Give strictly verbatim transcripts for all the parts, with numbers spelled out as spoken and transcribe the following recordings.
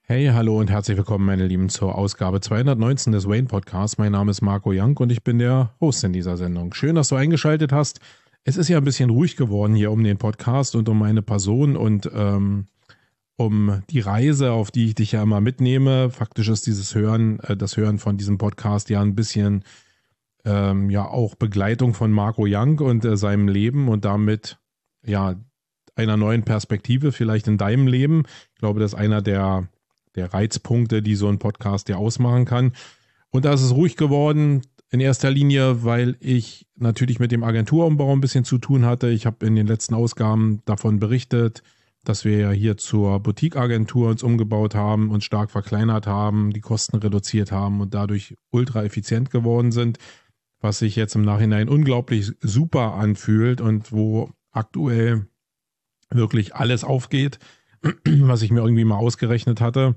Hey, hallo und herzlich willkommen, meine Lieben, zur Ausgabe zweihundertneunzehn des Wayne Podcasts. Mein Name ist Marco Young und ich bin der Host in dieser Sendung. Schön, dass du eingeschaltet hast. Es ist ja ein bisschen ruhig geworden hier um den Podcast und um meine Person und ähm, um die Reise, auf die ich dich ja immer mitnehme. Faktisch ist dieses Hören, äh, das Hören von diesem Podcast ja ein bisschen ähm, ja auch Begleitung von Marco Young und äh, seinem Leben und damit ja einer neuen Perspektive vielleicht in deinem Leben. Ich glaube, das ist einer der der Reizpunkte, die so ein Podcast ja ausmachen kann. Und da ist es ruhig geworden, in erster Linie, weil ich natürlich mit dem Agenturumbau ein bisschen zu tun hatte. Ich habe in den letzten Ausgaben davon berichtet, dass wir ja hier zur Boutique-Agentur uns umgebaut haben, uns stark verkleinert haben, die Kosten reduziert haben und dadurch ultra effizient geworden sind, was sich jetzt im Nachhinein unglaublich super anfühlt und wo aktuell wirklich alles aufgeht, was ich mir irgendwie mal ausgerechnet hatte.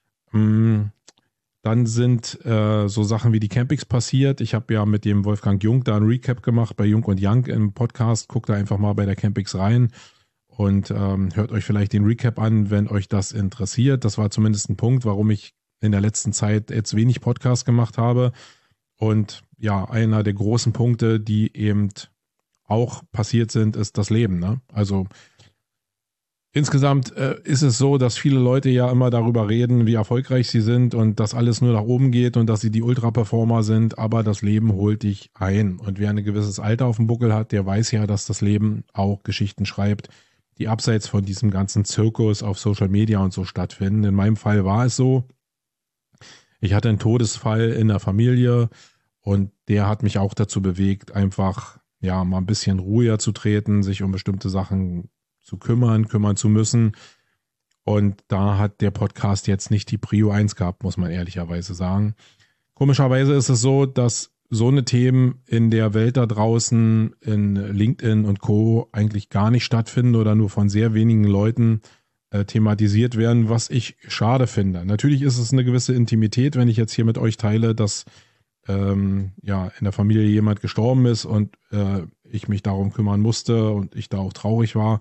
Dann sind äh, so Sachen wie die Campings passiert. Ich habe ja mit dem Wolfgang Jung da ein Recap gemacht bei Jung und Young im Podcast. Guckt da einfach mal bei der Campings rein und ähm, hört euch vielleicht den Recap an, wenn euch das interessiert. Das war zumindest ein Punkt, warum ich in der letzten Zeit jetzt wenig Podcast gemacht habe. Und ja, einer der großen Punkte, die eben auch passiert sind, ist das Leben. Ne? Also Insgesamt äh, ist es so, dass viele Leute ja immer darüber reden, wie erfolgreich sie sind und dass alles nur nach oben geht und dass sie die Ultra-Performer sind, aber das Leben holt dich ein. Und wer ein gewisses Alter auf dem Buckel hat, der weiß ja, dass das Leben auch Geschichten schreibt, die abseits von diesem ganzen Zirkus auf Social Media und so stattfinden. In meinem Fall war es so, ich hatte einen Todesfall in der Familie und der hat mich auch dazu bewegt, einfach ja mal ein bisschen ruhiger zu treten, sich um bestimmte Sachen zu kümmern, kümmern zu müssen. Und da hat der Podcast jetzt nicht die Prio eins gehabt, muss man ehrlicherweise sagen. Komischerweise ist es so, dass so eine Themen in der Welt da draußen, in LinkedIn und Co. eigentlich gar nicht stattfinden oder nur von sehr wenigen Leuten äh, thematisiert werden, was ich schade finde. Natürlich ist es eine gewisse Intimität, wenn ich jetzt hier mit euch teile, dass ähm, ja in der Familie jemand gestorben ist und äh, ich mich darum kümmern musste und ich da auch traurig war.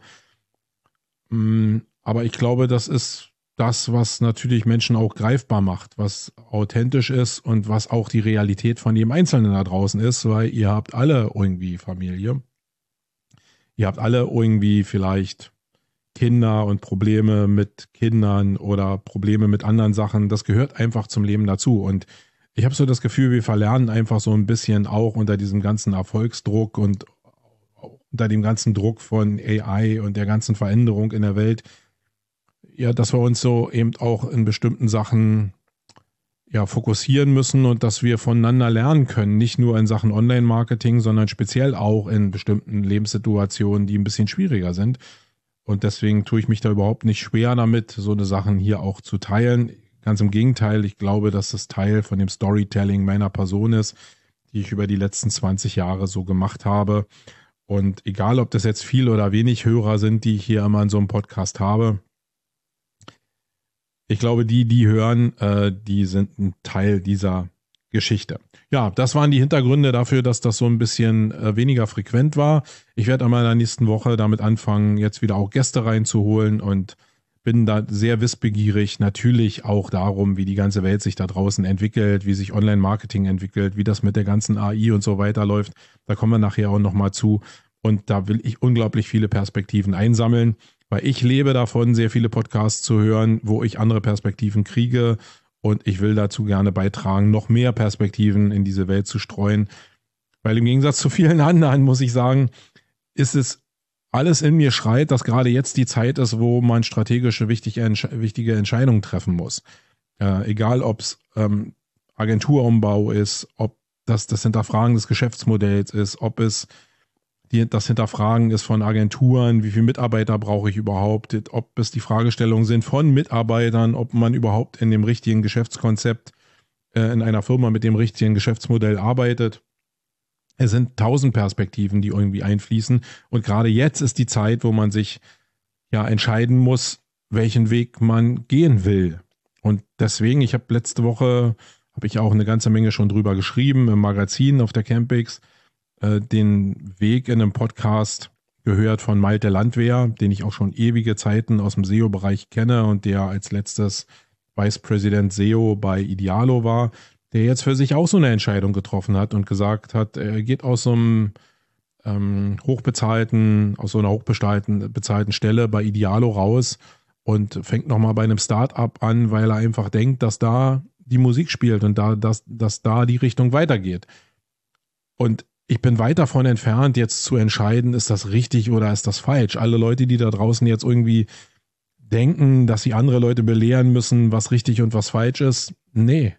Aber ich glaube, das ist das, was natürlich Menschen auch greifbar macht, was authentisch ist und was auch die Realität von jedem Einzelnen da draußen ist, weil ihr habt alle irgendwie Familie. Ihr habt alle irgendwie vielleicht Kinder und Probleme mit Kindern oder Probleme mit anderen Sachen. Das gehört einfach zum Leben dazu. Und ich habe so das Gefühl, wir verlernen einfach so ein bisschen auch unter diesem ganzen Erfolgsdruck und unter dem ganzen Druck von A I und der ganzen Veränderung in der Welt, ja, dass wir uns so eben auch in bestimmten Sachen ja fokussieren müssen und dass wir voneinander lernen können, nicht nur in Sachen Online-Marketing, sondern speziell auch in bestimmten Lebenssituationen, die ein bisschen schwieriger sind. Und deswegen tue ich mich da überhaupt nicht schwer damit, so eine Sachen hier auch zu teilen. Ganz im Gegenteil, ich glaube, dass das Teil von dem Storytelling meiner Person ist, die ich über die letzten zwanzig Jahre so gemacht habe. Und egal, ob das jetzt viel oder wenig Hörer sind, die ich hier immer in so einem Podcast habe, ich glaube, die, die hören, äh, die sind ein Teil dieser Geschichte. Ja, das waren die Hintergründe dafür, dass das so ein bisschen äh, weniger frequent war. Ich werde einmal in der nächsten Woche damit anfangen, jetzt wieder auch Gäste reinzuholen und bin da sehr wissbegierig, natürlich auch darum, wie die ganze Welt sich da draußen entwickelt, wie sich Online-Marketing entwickelt, wie das mit der ganzen A I und so weiter läuft. Da kommen wir nachher auch nochmal zu. Und da will ich unglaublich viele Perspektiven einsammeln, weil ich lebe davon, sehr viele Podcasts zu hören, wo ich andere Perspektiven kriege. Und ich will dazu gerne beitragen, noch mehr Perspektiven in diese Welt zu streuen. Weil im Gegensatz zu vielen anderen, muss ich sagen, ist es alles in mir schreit, dass gerade jetzt die Zeit ist, wo man strategische wichtige, wichtige Entscheidungen treffen muss. Äh, egal, ob es ähm, Agenturumbau ist, ob das das Hinterfragen des Geschäftsmodells ist, ob es die, das Hinterfragen ist von Agenturen, wie viele Mitarbeiter brauche ich überhaupt, ob es die Fragestellungen sind von Mitarbeitern, ob man überhaupt in dem richtigen Geschäftskonzept äh, in einer Firma mit dem richtigen Geschäftsmodell arbeitet. Es sind tausend Perspektiven, die irgendwie einfließen. Und gerade jetzt ist die Zeit, wo man sich ja entscheiden muss, welchen Weg man gehen will. Und deswegen, ich habe letzte Woche, habe ich auch eine ganze Menge schon drüber geschrieben, im Magazin auf der Campings, äh, den Weg in einem Podcast gehört von Malte Landwehr, den ich auch schon ewige Zeiten aus dem S E O-Bereich kenne und der als letztes Vice President S E O bei Idealo war, der jetzt für sich auch so eine Entscheidung getroffen hat und gesagt hat, er geht aus so einem ähm, hochbezahlten, aus so einer hochbezahlten bezahlten Stelle bei Idealo raus und fängt nochmal bei einem Start-up an, weil er einfach denkt, dass da die Musik spielt und da, dass, dass da die Richtung weitergeht. Und ich bin weit davon entfernt, jetzt zu entscheiden, ist das richtig oder ist das falsch. Alle Leute, die da draußen jetzt irgendwie denken, dass sie andere Leute belehren müssen, was richtig und was falsch ist, nee.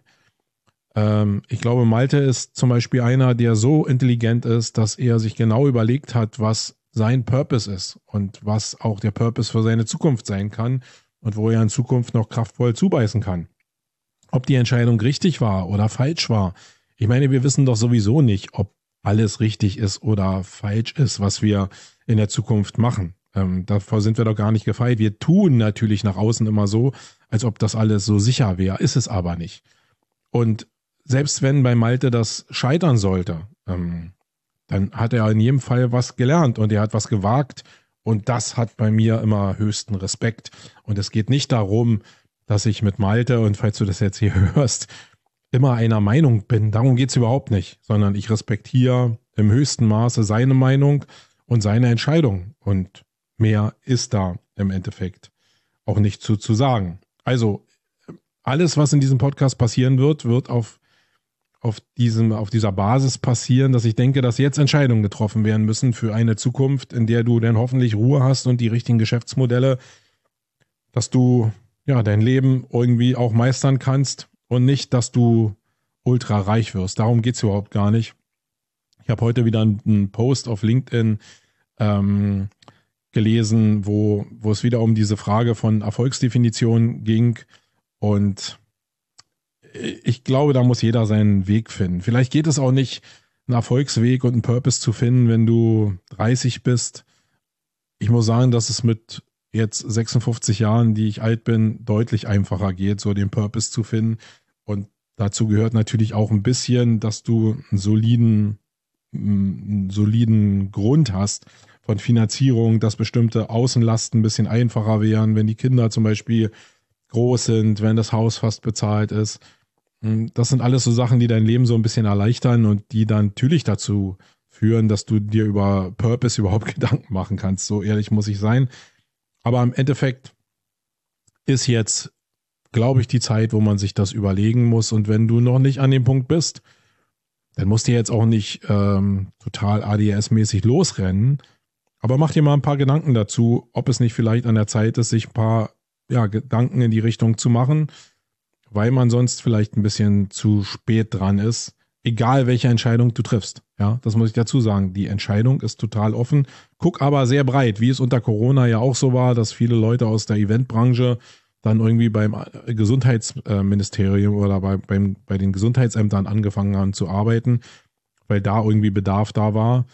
Ähm, ich glaube, Malte ist zum Beispiel einer, der so intelligent ist, dass er sich genau überlegt hat, was sein Purpose ist und was auch der Purpose für seine Zukunft sein kann und wo er in Zukunft noch kraftvoll zubeißen kann. Ob die Entscheidung richtig war oder falsch war. Ich meine, wir wissen doch sowieso nicht, ob alles richtig ist oder falsch ist, was wir in der Zukunft machen. Ähm, davor sind wir doch gar nicht gefeit. Wir tun natürlich nach außen immer so, als ob das alles so sicher wäre, ist es aber nicht. Und selbst wenn bei Malte das scheitern sollte, ähm, dann hat er in jedem Fall was gelernt und er hat was gewagt und das hat bei mir immer höchsten Respekt. Und es geht nicht darum, dass ich mit Malte, und falls du das jetzt hier hörst, immer einer Meinung bin. Darum geht es überhaupt nicht, sondern ich respektiere im höchsten Maße seine Meinung und seine Entscheidung. Und mehr ist da im Endeffekt auch nicht zu, zu sagen. Also alles, was in diesem Podcast passieren wird, wird auf, auf, diesem, auf dieser Basis passieren, dass ich denke, dass jetzt Entscheidungen getroffen werden müssen für eine Zukunft, in der du dann hoffentlich Ruhe hast und die richtigen Geschäftsmodelle, dass du ja dein Leben irgendwie auch meistern kannst und nicht, dass du ultra reich wirst. Darum geht es überhaupt gar nicht. Ich habe heute wieder einen Post auf LinkedIn ähm, gelesen, wo, wo es wieder um diese Frage von Erfolgsdefinition ging. Und ich glaube, da muss jeder seinen Weg finden. Vielleicht geht es auch nicht, einen Erfolgsweg und einen Purpose zu finden, wenn du dreißig bist. Ich muss sagen, dass es mit jetzt sechsundfünfzig Jahren, die ich alt bin, deutlich einfacher geht, so den Purpose zu finden. Und dazu gehört natürlich auch ein bisschen, dass du einen soliden, einen soliden Grund hast von Finanzierung, dass bestimmte Außenlasten ein bisschen einfacher wären, wenn die Kinder zum Beispiel groß sind, wenn das Haus fast bezahlt ist. Das sind alles so Sachen, die dein Leben so ein bisschen erleichtern und die dann natürlich dazu führen, dass du dir über Purpose überhaupt Gedanken machen kannst. So ehrlich muss ich sein. Aber im Endeffekt ist jetzt, glaube ich, die Zeit, wo man sich das überlegen muss. Und wenn du noch nicht an dem Punkt bist, dann musst du jetzt auch nicht ähm, total A D S-mäßig losrennen. Aber mach dir mal ein paar Gedanken dazu, ob es nicht vielleicht an der Zeit ist, sich ein paar ja, Gedanken in die Richtung zu machen, weil man sonst vielleicht ein bisschen zu spät dran ist, egal welche Entscheidung du triffst. Ja, das muss ich dazu sagen. Die Entscheidung ist total offen. Guck aber sehr breit, wie es unter Corona ja auch so war, dass viele Leute aus der Eventbranche dann irgendwie beim Gesundheitsministerium oder bei, beim, bei den Gesundheitsämtern angefangen haben zu arbeiten, weil da irgendwie Bedarf da war.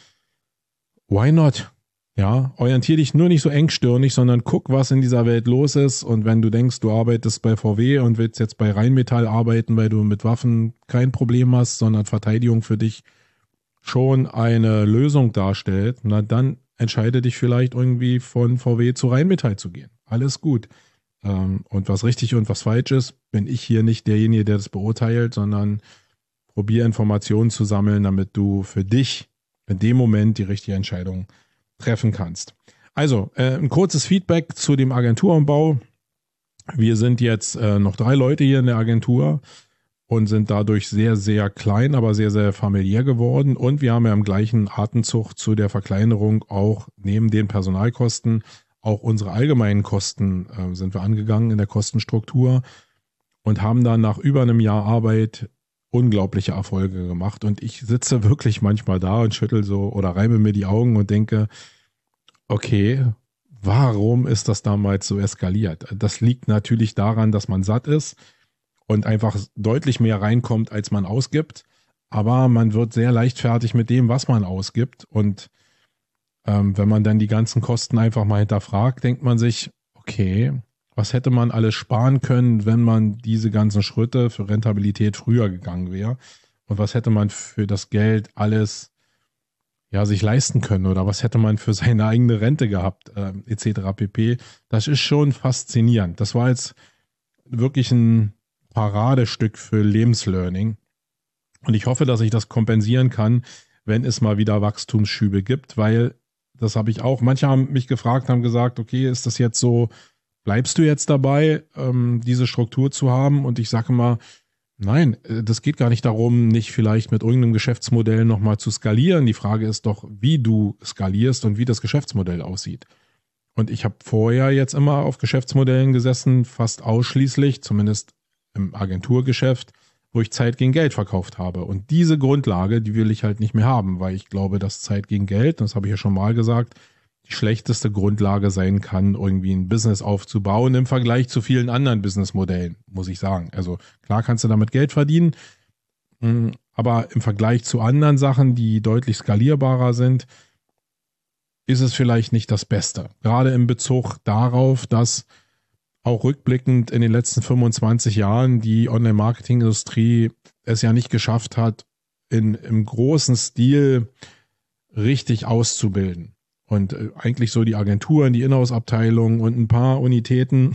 Why not? Ja, orientier dich nur nicht so engstirnig, sondern guck, was in dieser Welt los ist. Und wenn du denkst, du arbeitest bei V W und willst jetzt bei Rheinmetall arbeiten, weil du mit Waffen kein Problem hast, sondern Verteidigung für dich schon eine Lösung darstellt, na dann entscheide dich vielleicht irgendwie von V W zu Rheinmetall zu gehen. Alles gut. Und was richtig und was falsch ist, bin ich hier nicht derjenige, der das beurteilt, sondern probiere Informationen zu sammeln, damit du für dich in dem Moment die richtige Entscheidung treffen kannst. Also, äh, ein kurzes Feedback zu dem Agenturumbau. Wir sind jetzt äh, noch drei Leute hier in der Agentur und sind dadurch sehr, sehr klein, aber sehr, sehr familiär geworden. Und wir haben ja im gleichen Atemzug zu der Verkleinerung auch neben den Personalkosten auch unsere allgemeinen Kosten äh, sind wir angegangen in der Kostenstruktur und haben dann nach über einem Jahr Arbeit unglaubliche Erfolge gemacht. Und ich sitze wirklich manchmal da und schüttel so oder reibe mir die Augen und denke, okay, warum ist das damals so eskaliert? Das liegt natürlich daran, dass man satt ist und einfach deutlich mehr reinkommt, als man ausgibt. Aber man wird sehr leichtfertig mit dem, was man ausgibt. Und ähm, wenn man dann die ganzen Kosten einfach mal hinterfragt, denkt man sich, okay, was hätte man alles sparen können, wenn man diese ganzen Schritte für Rentabilität früher gegangen wäre? Und was hätte man für das Geld alles ja, sich leisten können? Oder was hätte man für seine eigene Rente gehabt, äh, et cetera pp. Das ist schon faszinierend. Das war jetzt wirklich ein Paradestück für Lebenslearning. Und ich hoffe, dass ich das kompensieren kann, wenn es mal wieder Wachstumsschübe gibt, weil das habe ich auch. Manche haben mich gefragt, haben gesagt, okay, ist das jetzt so, bleibst du jetzt dabei, ähm, diese Struktur zu haben? Und ich sage mal, nein, das geht gar nicht darum, nicht vielleicht mit irgendeinem Geschäftsmodell nochmal zu skalieren. Die Frage ist doch, wie du skalierst und wie das Geschäftsmodell aussieht. Und ich habe vorher jetzt immer auf Geschäftsmodellen gesessen, fast ausschließlich, zumindest im Agenturgeschäft, wo ich Zeit gegen Geld verkauft habe. Und diese Grundlage, die will ich halt nicht mehr haben, weil ich glaube, dass Zeit gegen Geld, das habe ich ja schon mal gesagt, die schlechteste Grundlage sein kann, irgendwie ein Business aufzubauen im Vergleich zu vielen anderen Businessmodellen, muss ich sagen. Also klar kannst du damit Geld verdienen, aber im Vergleich zu anderen Sachen, die deutlich skalierbarer sind, ist es vielleicht nicht das Beste. Gerade in Bezug darauf, dass auch rückblickend in den letzten fünfundzwanzig Jahren die Online-Marketing-Industrie es ja nicht geschafft hat, in, im großen Stil richtig auszubilden. Und eigentlich so die Agenturen, die Inhouse-Abteilung und ein paar Unitäten,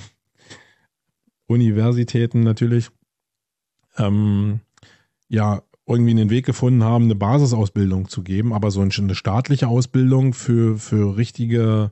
Universitäten natürlich, ähm, ja, irgendwie einen Weg gefunden haben, eine Basisausbildung zu geben, aber so eine staatliche Ausbildung für, für richtige,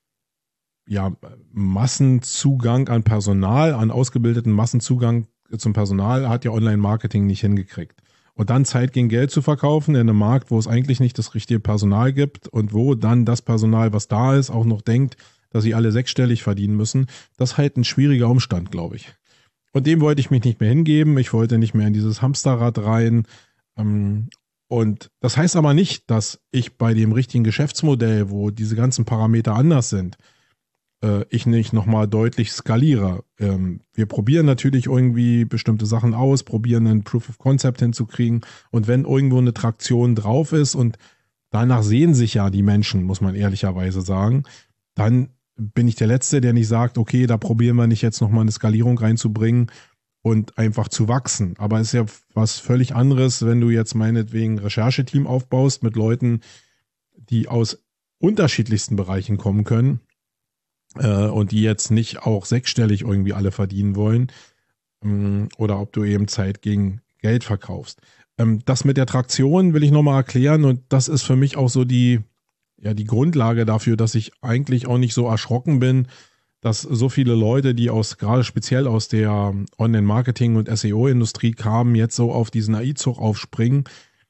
ja, Massenzugang an Personal, an ausgebildeten Massenzugang zum Personal hat ja Online-Marketing nicht hingekriegt. Und dann Zeit gegen Geld zu verkaufen in einem Markt, wo es eigentlich nicht das richtige Personal gibt und wo dann das Personal, was da ist, auch noch denkt, dass sie alle sechsstellig verdienen müssen, das ist halt ein schwieriger Umstand, glaube ich. Und dem wollte ich mich nicht mehr hingeben. Ich wollte nicht mehr in dieses Hamsterrad rein. Und das heißt aber nicht, dass ich bei dem richtigen Geschäftsmodell, wo diese ganzen Parameter anders sind, ich nicht nochmal deutlich skaliere. Wir probieren natürlich irgendwie bestimmte Sachen aus, probieren einen Proof of Concept hinzukriegen. Und wenn irgendwo eine Traktion drauf ist und danach sehen sich ja die Menschen, muss man ehrlicherweise sagen, dann bin ich der Letzte, der nicht sagt, okay, da probieren wir nicht jetzt nochmal eine Skalierung reinzubringen und einfach zu wachsen. Aber es ist ja was völlig anderes, wenn du jetzt meinetwegen ein Rechercheteam aufbaust mit Leuten, die aus unterschiedlichsten Bereichen kommen können äh, und die jetzt nicht auch sechsstellig irgendwie alle verdienen wollen ähm, oder ob du eben Zeit gegen Geld verkaufst. Ähm, das mit der Traktion will ich nochmal erklären und das ist für mich auch so die ja die Grundlage dafür, dass ich eigentlich auch nicht so erschrocken bin, dass so viele Leute, die aus gerade speziell aus der Online-Marketing- und S E O-Industrie kamen, jetzt so auf diesen A I-Zug aufspringen.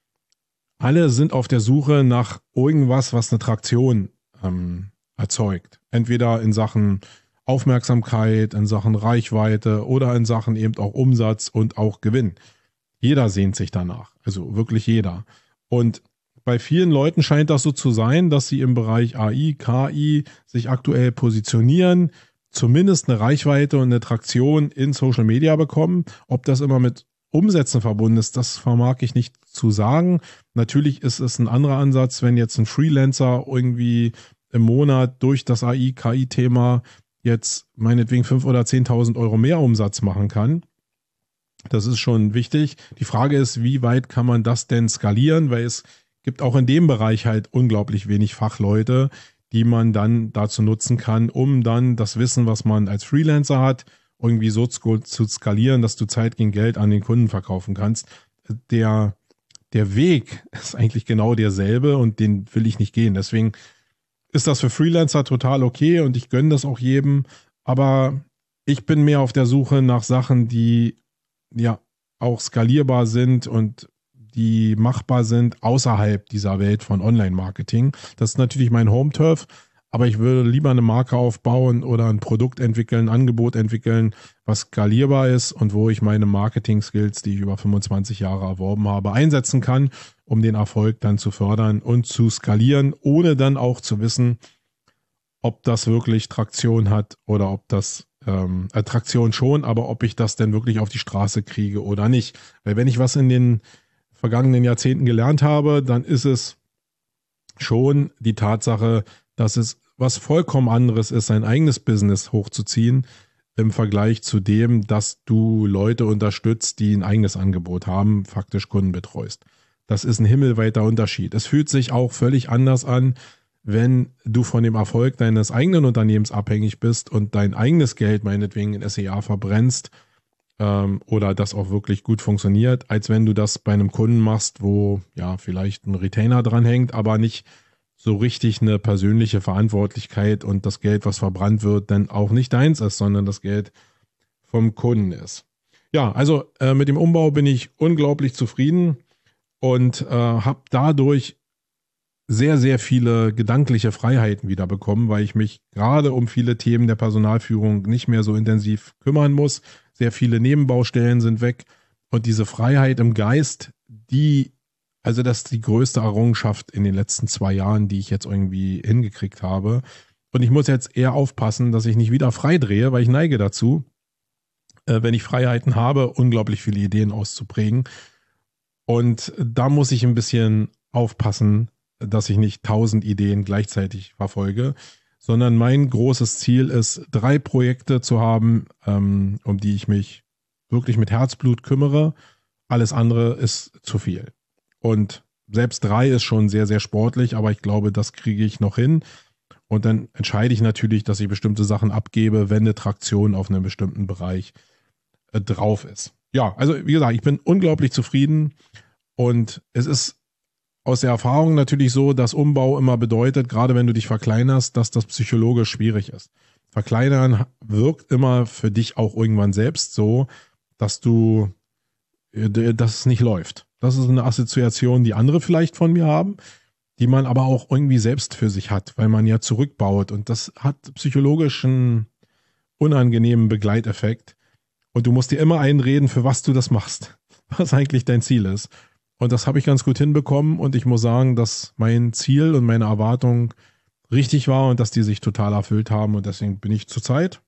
Alle sind auf der Suche nach irgendwas, was eine Traktion ähm, erzeugt. Entweder in Sachen Aufmerksamkeit, in Sachen Reichweite oder in Sachen eben auch Umsatz und auch Gewinn. Jeder sehnt sich danach, also wirklich jeder. Und bei vielen Leuten scheint das so zu sein, dass sie im Bereich A I, K I sich aktuell positionieren, zumindest eine Reichweite und eine Traktion in Social Media bekommen. Ob das immer mit Umsätzen verbunden ist, das vermag ich nicht zu sagen. Natürlich ist es ein anderer Ansatz, wenn jetzt ein Freelancer irgendwie im Monat durch das A I, K I-Thema jetzt meinetwegen fünf oder zehntausend Euro mehr Umsatz machen kann. Das ist schon wichtig. Die Frage ist, wie weit kann man das denn skalieren, weil es gibt auch in dem Bereich halt unglaublich wenig Fachleute, die man dann dazu nutzen kann, um dann das Wissen, was man als Freelancer hat, irgendwie so zu skalieren, dass du Zeit gegen Geld an den Kunden verkaufen kannst. Der, der Weg ist eigentlich genau derselbe und den will ich nicht gehen. Deswegen ist das für Freelancer total okay und ich gönne das auch jedem. Aber ich bin mehr auf der Suche nach Sachen, die ja auch skalierbar sind und die machbar sind außerhalb dieser Welt von Online-Marketing. Das ist natürlich mein Home-Turf, aber ich würde lieber eine Marke aufbauen oder ein Produkt entwickeln, ein Angebot entwickeln, was skalierbar ist und wo ich meine Marketing-Skills, die ich über fünfundzwanzig Jahre erworben habe, einsetzen kann, um den Erfolg dann zu fördern und zu skalieren, ohne dann auch zu wissen, ob das wirklich Traktion hat oder ob das ähm, Traktion schon, aber ob ich das denn wirklich auf die Straße kriege oder nicht. Weil wenn ich was in den vergangenen Jahrzehnten gelernt habe, dann ist es schon die Tatsache, dass es was vollkommen anderes ist, sein eigenes Business hochzuziehen im Vergleich zu dem, dass du Leute unterstützt, die ein eigenes Angebot haben, faktisch Kunden betreust. Das ist ein himmelweiter Unterschied. Es fühlt sich auch völlig anders an, wenn du von dem Erfolg deines eigenen Unternehmens abhängig bist und dein eigenes Geld meinetwegen in S E A verbrennst ähm, oder das auch wirklich gut funktioniert, als wenn du das bei einem Kunden machst, wo ja vielleicht ein Retainer dran hängt, aber nicht so richtig eine persönliche Verantwortlichkeit und das Geld, was verbrannt wird, dann auch nicht deins ist, sondern das Geld vom Kunden ist. Ja, also äh, mit dem Umbau bin ich unglaublich zufrieden und äh, habe dadurch sehr, sehr viele gedankliche Freiheiten wieder bekommen, weil ich mich gerade um viele Themen der Personalführung nicht mehr so intensiv kümmern muss. Sehr viele Nebenbaustellen sind weg und diese Freiheit im Geist, die, also das ist die größte Errungenschaft in den letzten zwei Jahren, die ich jetzt irgendwie hingekriegt habe. Und ich muss jetzt eher aufpassen, dass ich nicht wieder frei drehe, weil ich neige dazu, äh, wenn ich Freiheiten habe, unglaublich viele Ideen auszuprägen. Und da muss ich ein bisschen aufpassen, dass ich nicht tausend Ideen gleichzeitig verfolge, sondern mein großes Ziel ist, drei Projekte zu haben, ähm, um die ich mich wirklich mit Herzblut kümmere. Alles andere ist zu viel. Und selbst drei ist schon sehr, sehr sportlich, aber ich glaube, das kriege ich noch hin. Und dann entscheide ich natürlich, dass ich bestimmte Sachen abgebe, wenn eine Traktion auf einem bestimmten Bereich äh, drauf ist. Ja, also wie gesagt, ich bin unglaublich zufrieden und es ist aus der Erfahrung natürlich so, dass Umbau immer bedeutet, gerade wenn du dich verkleinerst, dass das psychologisch schwierig ist. Verkleinern wirkt immer für dich auch irgendwann selbst so, dass du, dass es nicht läuft. Das ist eine Assoziation, die andere vielleicht von mir haben, die man aber auch irgendwie selbst für sich hat, weil man ja zurückbaut und das hat psychologisch einen unangenehmen Begleiteffekt und du musst dir immer einreden, für was du das machst, was eigentlich dein Ziel ist. Und das habe ich ganz gut hinbekommen und ich muss sagen, dass mein Ziel und meine Erwartung richtig war und dass die sich total erfüllt haben und deswegen bin ich zurzeit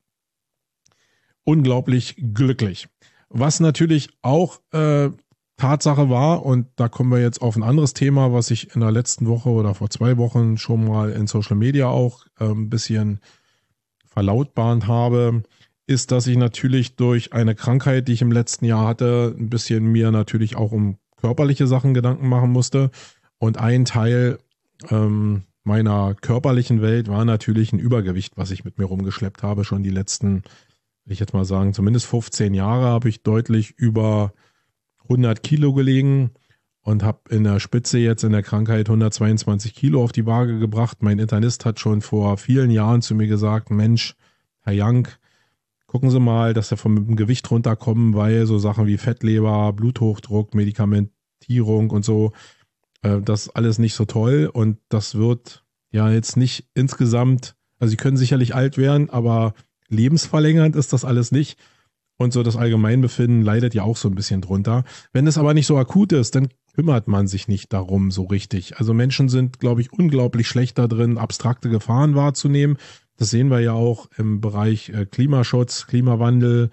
unglaublich glücklich. Was natürlich auch äh, Tatsache war und da kommen wir jetzt auf ein anderes Thema, was ich in der letzten Woche oder vor zwei Wochen schon mal in Social Media auch äh, ein bisschen verlautbahnt habe, ist, dass ich natürlich durch eine Krankheit, die ich im letzten Jahr hatte, ein bisschen mir natürlich auch um körperliche Sachen Gedanken machen musste. Und ein Teil ähm, meiner körperlichen Welt war natürlich ein Übergewicht, was ich mit mir rumgeschleppt habe. Schon die letzten, will ich jetzt mal sagen, zumindest fünfzehn Jahre habe ich deutlich über hundert Kilo gelegen und habe in der Spitze jetzt in der Krankheit hundertzweiundzwanzig Kilo auf die Waage gebracht. Mein Internist hat schon vor vielen Jahren zu mir gesagt, Mensch, Herr Jank, gucken Sie mal, dass Sie vom Gewicht runterkommen, weil so Sachen wie Fettleber, Bluthochdruck, Medikamentierung und so, äh, das ist alles nicht so toll und das wird ja jetzt nicht insgesamt, also Sie können sicherlich alt werden, aber lebensverlängernd ist das alles nicht und so das Allgemeinbefinden leidet ja auch so ein bisschen drunter. Wenn es aber nicht so akut ist, dann kümmert man sich nicht darum so richtig. Also Menschen sind, glaube ich, unglaublich schlecht da drin, abstrakte Gefahren wahrzunehmen. Das sehen wir ja auch im Bereich Klimaschutz, Klimawandel,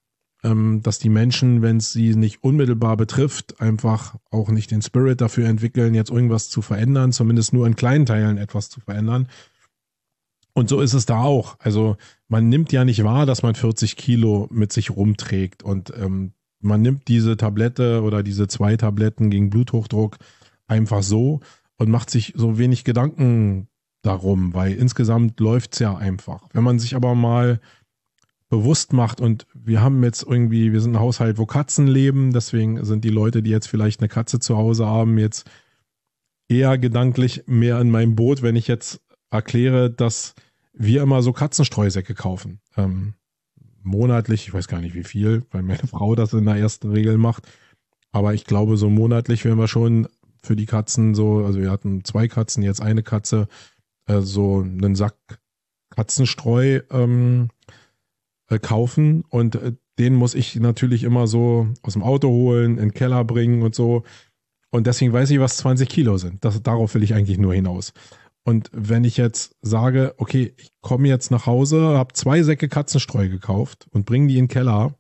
dass die Menschen, wenn es sie nicht unmittelbar betrifft, einfach auch nicht den Spirit dafür entwickeln, jetzt irgendwas zu verändern, zumindest nur in kleinen Teilen etwas zu verändern. Und so ist es da auch. Also man nimmt ja nicht wahr, dass man vierzig Kilo mit sich rumträgt und ähm, man nimmt diese Tablette oder diese zwei Tabletten gegen Bluthochdruck einfach so und macht sich so wenig Gedanken darum, weil insgesamt läuft's ja einfach. Wenn man sich aber mal bewusst macht und wir haben jetzt irgendwie, wir sind ein Haushalt, wo Katzen leben, deswegen sind die Leute, die jetzt vielleicht eine Katze zu Hause haben, jetzt eher gedanklich mehr in meinem Boot, wenn ich jetzt erkläre, dass wir immer so Katzenstreusäcke kaufen. Ähm, monatlich, ich weiß gar nicht wie viel, weil meine Frau das in der ersten Regel macht, aber ich glaube so monatlich werden wir schon für die Katzen so, also wir hatten zwei Katzen, jetzt eine Katze, äh, so einen Sack Katzenstreu ähm, äh, kaufen und äh, den muss ich natürlich immer so aus dem Auto holen, in den Keller bringen und so und deswegen weiß ich, was zwanzig Kilo sind. Das, darauf will ich eigentlich nur hinaus. Und wenn ich jetzt sage, okay, ich komme jetzt nach Hause, habe zwei Säcke Katzenstreu gekauft und bringe die in den Keller,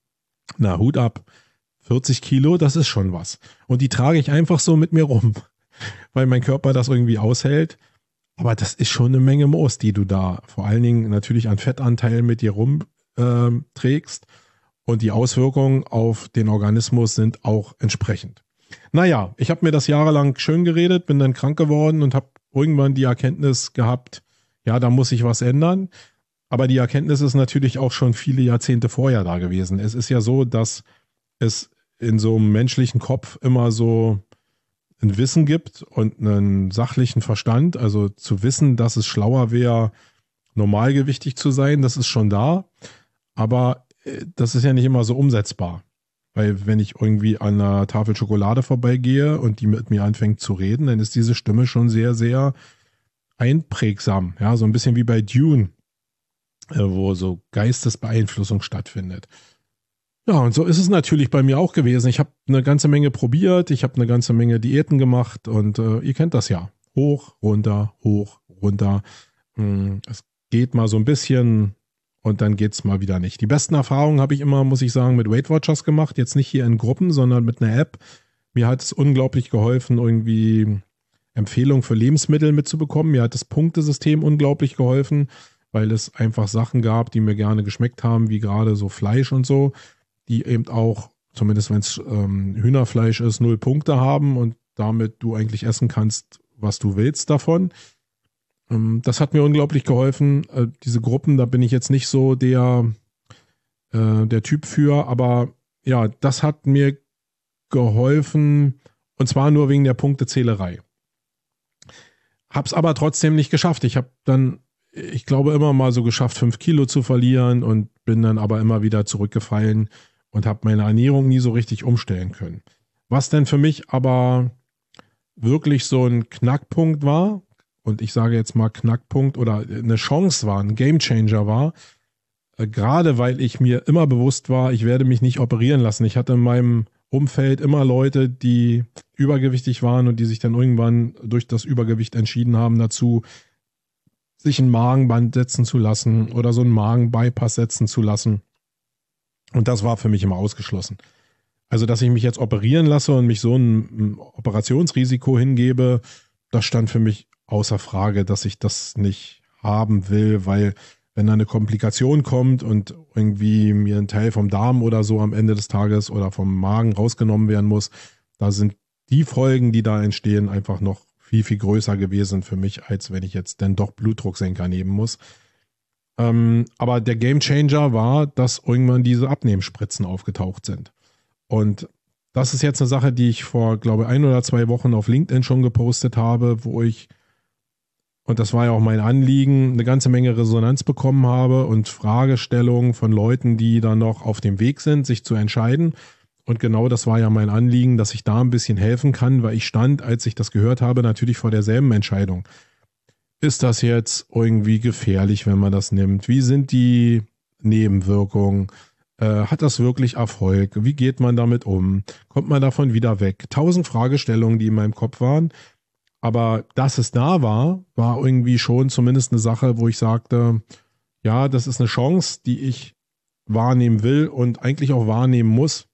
na Hut ab, vierzig Kilo, das ist schon was. Und die trage ich einfach so mit mir rum, weil mein Körper das irgendwie aushält. Aber das ist schon eine Menge Moos, die du da vor allen Dingen natürlich an Fettanteil mit dir rumträgst. Und die Auswirkungen auf den Organismus sind auch entsprechend. Naja, ich habe mir das jahrelang schön geredet, bin dann krank geworden und habe irgendwann die Erkenntnis gehabt, ja, da muss sich was ändern. Aber die Erkenntnis ist natürlich auch schon viele Jahrzehnte vorher da gewesen. Es ist ja so, dass es in so einem menschlichen Kopf immer so ein Wissen gibt und einen sachlichen Verstand. Also zu wissen, dass es schlauer wäre, normalgewichtig zu sein, das ist schon da. Aber das ist ja nicht immer so umsetzbar. Weil wenn ich irgendwie an einer Tafel Schokolade vorbeigehe und die mit mir anfängt zu reden, dann ist diese Stimme schon sehr, sehr einprägsam. Ja, so ein bisschen wie bei Dune, wo so Geistesbeeinflussung stattfindet. Ja, und so ist es natürlich bei mir auch gewesen. Ich habe eine ganze Menge probiert, ich habe eine ganze Menge Diäten gemacht und äh, ihr kennt das ja. Hoch, runter, hoch, runter. Es geht mal so ein bisschen und dann geht's mal wieder nicht. Die besten Erfahrungen habe ich immer, muss ich sagen, mit Weight Watchers gemacht. Jetzt nicht hier in Gruppen, sondern mit einer App. Mir hat es unglaublich geholfen, irgendwie Empfehlungen für Lebensmittel mitzubekommen. Mir hat das Punktesystem unglaublich geholfen, weil es einfach Sachen gab, die mir gerne geschmeckt haben, wie gerade so Fleisch und so, die eben auch, zumindest wenn es ähm, Hühnerfleisch ist, null Punkte haben und damit du eigentlich essen kannst, was du willst davon. Ähm, das hat mir unglaublich geholfen. Äh, diese Gruppen, da bin ich jetzt nicht so der, äh, der Typ für, aber ja, das hat mir geholfen und zwar nur wegen der Punktezählerei. Hab's aber trotzdem nicht geschafft. Ich habe dann, ich glaube, immer mal so geschafft, fünf Kilo zu verlieren und bin dann aber immer wieder zurückgefallen und habe meine Ernährung nie so richtig umstellen können. Was denn für mich aber wirklich so ein Knackpunkt war, und ich sage jetzt mal Knackpunkt oder eine Chance war, ein Gamechanger war, äh, gerade weil ich mir immer bewusst war, ich werde mich nicht operieren lassen. Ich hatte in meinem Umfeld immer Leute, die übergewichtig waren und die sich dann irgendwann durch das Übergewicht entschieden haben dazu, sich ein Magenband setzen zu lassen oder so einen Magenbypass setzen zu lassen. Und das war für mich immer ausgeschlossen. Also, dass ich mich jetzt operieren lasse und mich so ein Operationsrisiko hingebe, das stand für mich außer Frage, dass ich das nicht haben will, weil wenn da eine Komplikation kommt und irgendwie mir ein Teil vom Darm oder so am Ende des Tages oder vom Magen rausgenommen werden muss, da sind die Folgen, die da entstehen, einfach noch viel, viel größer gewesen für mich, als wenn ich jetzt denn doch Blutdrucksenker nehmen muss. Ähm, aber der Gamechanger war, dass irgendwann diese Abnehmspritzen aufgetaucht sind. Und das ist jetzt eine Sache, die ich vor, glaube ich, ein oder zwei Wochen auf LinkedIn schon gepostet habe, wo ich, und das war ja auch mein Anliegen, eine ganze Menge Resonanz bekommen habe und Fragestellungen von Leuten, die da noch auf dem Weg sind, sich zu entscheiden. Und genau das war ja mein Anliegen, dass ich da ein bisschen helfen kann, weil ich stand, als ich das gehört habe, natürlich vor derselben Entscheidung. Ist das jetzt irgendwie gefährlich, wenn man das nimmt? Wie sind die Nebenwirkungen? Äh, hat das wirklich Erfolg? Wie geht man damit um? Kommt man davon wieder weg? Tausend Fragestellungen, die in meinem Kopf waren. Aber dass es da war, war irgendwie schon zumindest eine Sache, wo ich sagte, ja, das ist eine Chance, die ich wahrnehmen will und eigentlich auch wahrnehmen muss,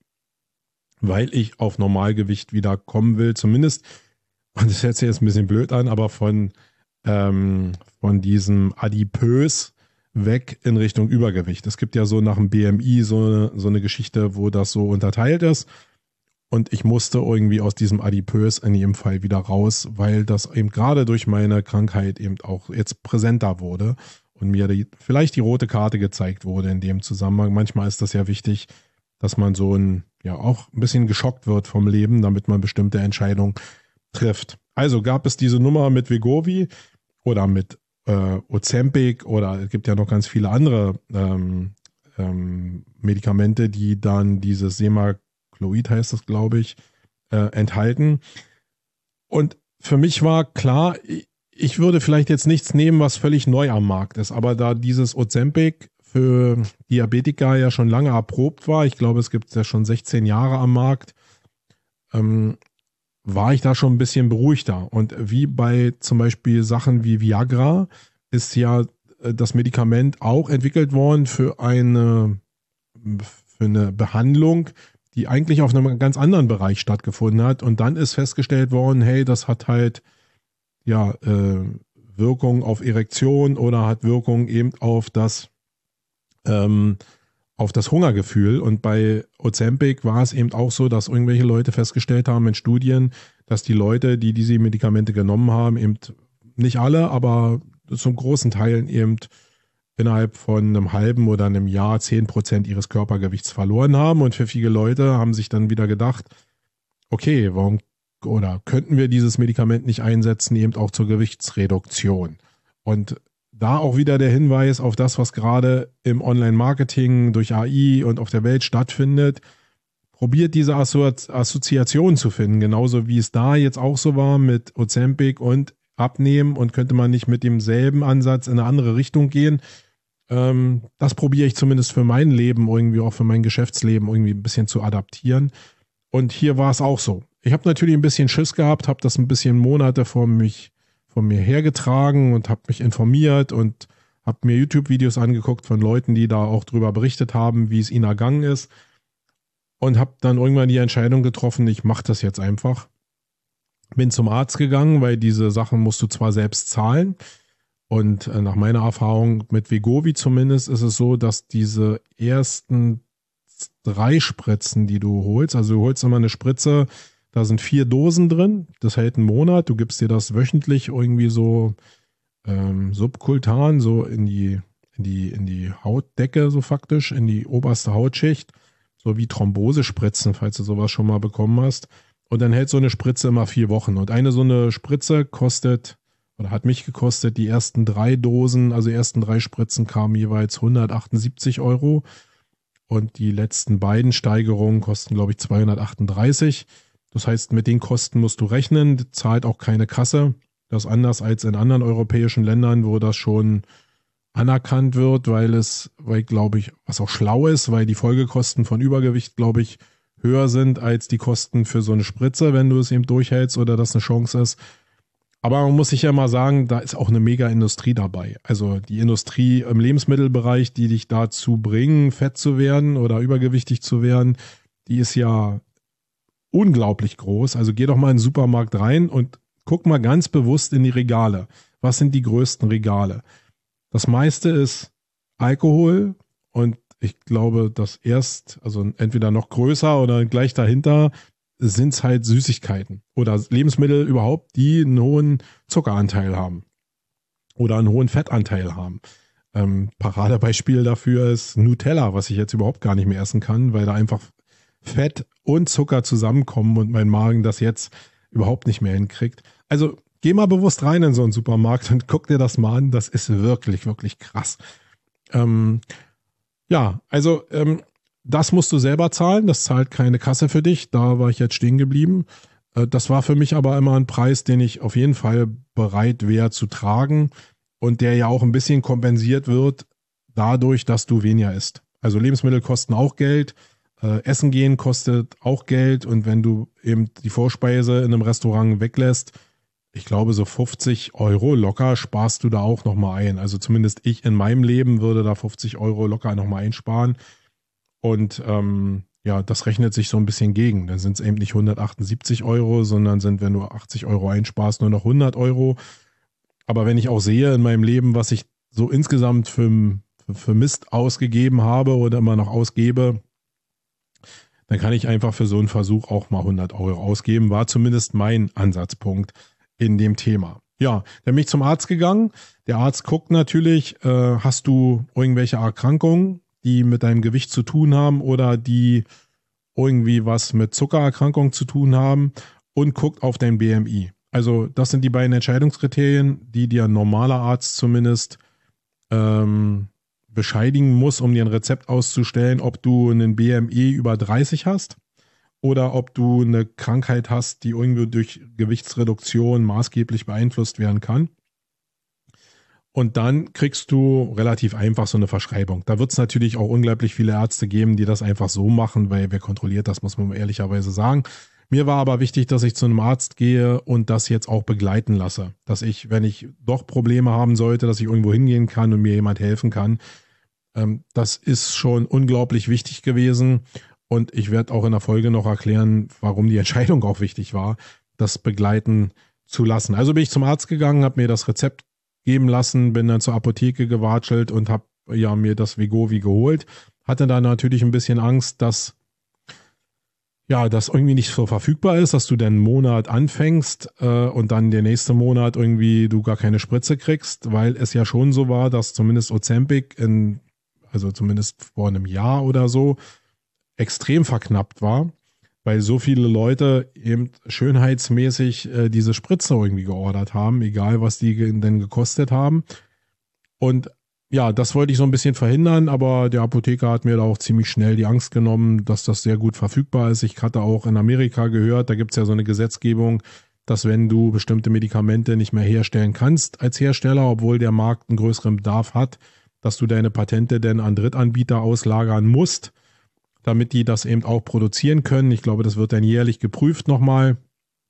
weil ich auf Normalgewicht wieder kommen will. Zumindest, und das hört sich jetzt ein bisschen blöd an, aber von ähm, von diesem Adipös weg in Richtung Übergewicht. Es gibt ja so nach dem B M I so, so eine Geschichte, wo das so unterteilt ist. Und ich musste irgendwie aus diesem Adipös in jedem Fall wieder raus, weil das eben gerade durch meine Krankheit eben auch jetzt präsenter wurde und mir die, vielleicht die rote Karte gezeigt wurde in dem Zusammenhang. Manchmal ist das ja wichtig, dass man so ein, ja auch ein bisschen geschockt wird vom Leben, damit man bestimmte Entscheidungen trifft. Also gab es diese Nummer mit Wegovy oder mit äh, Ozempic oder es gibt ja noch ganz viele andere ähm, ähm, Medikamente, die dann dieses Semaglutid heißt das, glaube ich, äh, enthalten. Und für mich war klar, ich würde vielleicht jetzt nichts nehmen, was völlig neu am Markt ist, aber da dieses Ozempic für Diabetiker ja schon lange erprobt war, ich glaube, es gibt es ja schon sechzehn Jahre am Markt, ähm, war ich da schon ein bisschen beruhigter. Und wie bei zum Beispiel Sachen wie Viagra ist ja das Medikament auch entwickelt worden für eine, für eine Behandlung, die eigentlich auf einem ganz anderen Bereich stattgefunden hat. Und dann ist festgestellt worden, hey, das hat halt ja äh, Wirkung auf Erektion oder hat Wirkung eben auf das ähm, auf das Hungergefühl. Und bei Ozempic war es eben auch so, dass irgendwelche Leute festgestellt haben in Studien, dass die Leute, die diese Medikamente genommen haben, eben nicht alle, aber zum großen Teil eben innerhalb von einem halben oder einem Jahr zehn Prozent ihres Körpergewichts verloren haben. Und für viele Leute haben sich dann wieder gedacht, okay, warum oder könnten wir dieses Medikament nicht einsetzen, eben auch zur Gewichtsreduktion? Und da auch wieder der Hinweis auf das, was gerade im Online-Marketing durch A I und auf der Welt stattfindet. Probiert diese Assozi- Assoziation zu finden, genauso wie es da jetzt auch so war mit Ozempic und Abnehmen, und könnte man nicht mit demselben Ansatz in eine andere Richtung gehen. Ähm, das probiere ich zumindest für mein Leben irgendwie, auch für mein Geschäftsleben irgendwie ein bisschen zu adaptieren. Und hier war es auch so. Ich habe natürlich ein bisschen Schiss gehabt, habe das ein bisschen Monate vor mich, vor mir hergetragen und habe mich informiert und habe mir YouTube-Videos angeguckt von Leuten, die da auch drüber berichtet haben, wie es ihnen ergangen ist. Und habe dann irgendwann die Entscheidung getroffen, ich mache das jetzt einfach. Bin zum Arzt gegangen, weil diese Sachen musst du zwar selbst zahlen. Und äh, nach meiner Erfahrung mit Wegovy zumindest ist es so, dass diese ersten drei Spritzen, die du holst, also du holst immer eine Spritze, da sind vier Dosen drin, das hält einen Monat, du gibst dir das wöchentlich irgendwie so ähm, subkutan, so in die, in die, in die Hautdecke, so faktisch, in die oberste Hautschicht, so wie Thrombosespritzen, falls du sowas schon mal bekommen hast. Und dann hält so eine Spritze immer vier Wochen. Und eine so eine Spritze kostet, oder hat mich gekostet, die ersten drei Dosen, also die ersten drei Spritzen kamen jeweils hundertachtundsiebzig Euro. Und die letzten beiden Steigerungen kosten, glaube ich, zweihundertachtunddreißig. Das heißt, mit den Kosten musst du rechnen, zahlt auch keine Kasse. Das ist anders als in anderen europäischen Ländern, wo das schon anerkannt wird, weil es, weil glaube ich, was auch schlau ist, weil die Folgekosten von Übergewicht, glaube ich, höher sind als die Kosten für so eine Spritze, wenn du es eben durchhältst oder das eine Chance ist. Aber man muss sich ja mal sagen, da ist auch eine Mega-Industrie dabei. Also die Industrie im Lebensmittelbereich, die dich dazu bringen, fett zu werden oder übergewichtig zu werden, die ist ja unglaublich groß. Also geh doch mal in den Supermarkt rein und guck mal ganz bewusst in die Regale. Was sind die größten Regale? Das meiste ist Alkohol, und ich glaube, das erst, also entweder noch größer oder gleich dahinter, sind es halt Süßigkeiten oder Lebensmittel überhaupt, die einen hohen Zuckeranteil haben oder einen hohen Fettanteil haben. Ähm, Paradebeispiel dafür ist Nutella, was ich jetzt überhaupt gar nicht mehr essen kann, weil da einfach Fett und Zucker zusammenkommen und mein Magen das jetzt überhaupt nicht mehr hinkriegt. Also geh mal bewusst rein in so einen Supermarkt und guck dir das mal an. Das ist wirklich, wirklich krass. Ähm, ja, also ähm, das musst du selber zahlen. Das zahlt keine Kasse für dich. Da war ich jetzt stehen geblieben. Äh, das war für mich aber immer ein Preis, den ich auf jeden Fall bereit wäre zu tragen und der ja auch ein bisschen kompensiert wird dadurch, dass du weniger isst. Also Lebensmittel kosten auch Geld. Äh, Essen gehen kostet auch Geld. Und wenn du eben die Vorspeise in einem Restaurant weglässt, ich glaube, so fünfzig Euro locker sparst du da auch nochmal ein. Also zumindest ich in meinem Leben würde da fünfzig Euro locker nochmal einsparen. Und ähm, ja, das rechnet sich so ein bisschen gegen. Dann sind es eben nicht hundertachtundsiebzig Euro, sondern sind, wenn du achtzig Euro einsparst, nur noch hundert Euro. Aber wenn ich auch sehe in meinem Leben, was ich so insgesamt für, für, für Mist ausgegeben habe oder immer noch ausgebe, dann kann ich einfach für so einen Versuch auch mal hundert Euro ausgeben. War zumindest mein Ansatzpunkt in dem Thema. Ja, dann bin ich zum Arzt gegangen. Der Arzt guckt natürlich, äh, hast du irgendwelche Erkrankungen, die mit deinem Gewicht zu tun haben oder die irgendwie was mit Zuckererkrankungen zu tun haben, und guckt auf dein B M I. Also das sind die beiden Entscheidungskriterien, die dir ein normaler Arzt zumindest ähm, bescheinigen muss, um dir ein Rezept auszustellen, ob du einen B M I über dreißig hast oder ob du eine Krankheit hast, die irgendwie durch Gewichtsreduktion maßgeblich beeinflusst werden kann. Und dann kriegst du relativ einfach so eine Verschreibung. Da wird es natürlich auch unglaublich viele Ärzte geben, die das einfach so machen, weil wer kontrolliert das, muss man ehrlicherweise sagen. Mir war aber wichtig, dass ich zu einem Arzt gehe und das jetzt auch begleiten lasse. Dass ich, wenn ich doch Probleme haben sollte, dass ich irgendwo hingehen kann und mir jemand helfen kann. Das ist schon unglaublich wichtig gewesen. Und ich werde auch in der Folge noch erklären, warum die Entscheidung auch wichtig war, das begleiten zu lassen. Also bin ich zum Arzt gegangen, habe mir das Rezept geben lassen, bin dann zur Apotheke gewatschelt und habe ja mir das Wegovy geholt. Hatte da natürlich ein bisschen Angst, dass ja, das irgendwie nicht so verfügbar ist, dass du den Monat anfängst äh, und dann der nächste Monat irgendwie du gar keine Spritze kriegst, weil es ja schon so war, dass zumindest Ozempic in, also zumindest vor einem Jahr oder so, extrem verknappt war, weil so viele Leute eben schönheitsmäßig äh, diese Spritze irgendwie geordert haben, egal was die ge- denn gekostet haben. Und ja, das wollte ich so ein bisschen verhindern, aber der Apotheker hat mir da auch ziemlich schnell die Angst genommen, dass das sehr gut verfügbar ist. Ich hatte auch in Amerika gehört, da gibt es ja so eine Gesetzgebung, dass wenn du bestimmte Medikamente nicht mehr herstellen kannst als Hersteller, obwohl der Markt einen größeren Bedarf hat, dass du deine Patente denn an Drittanbieter auslagern musst, damit die das eben auch produzieren können. Ich glaube, das wird dann jährlich geprüft nochmal,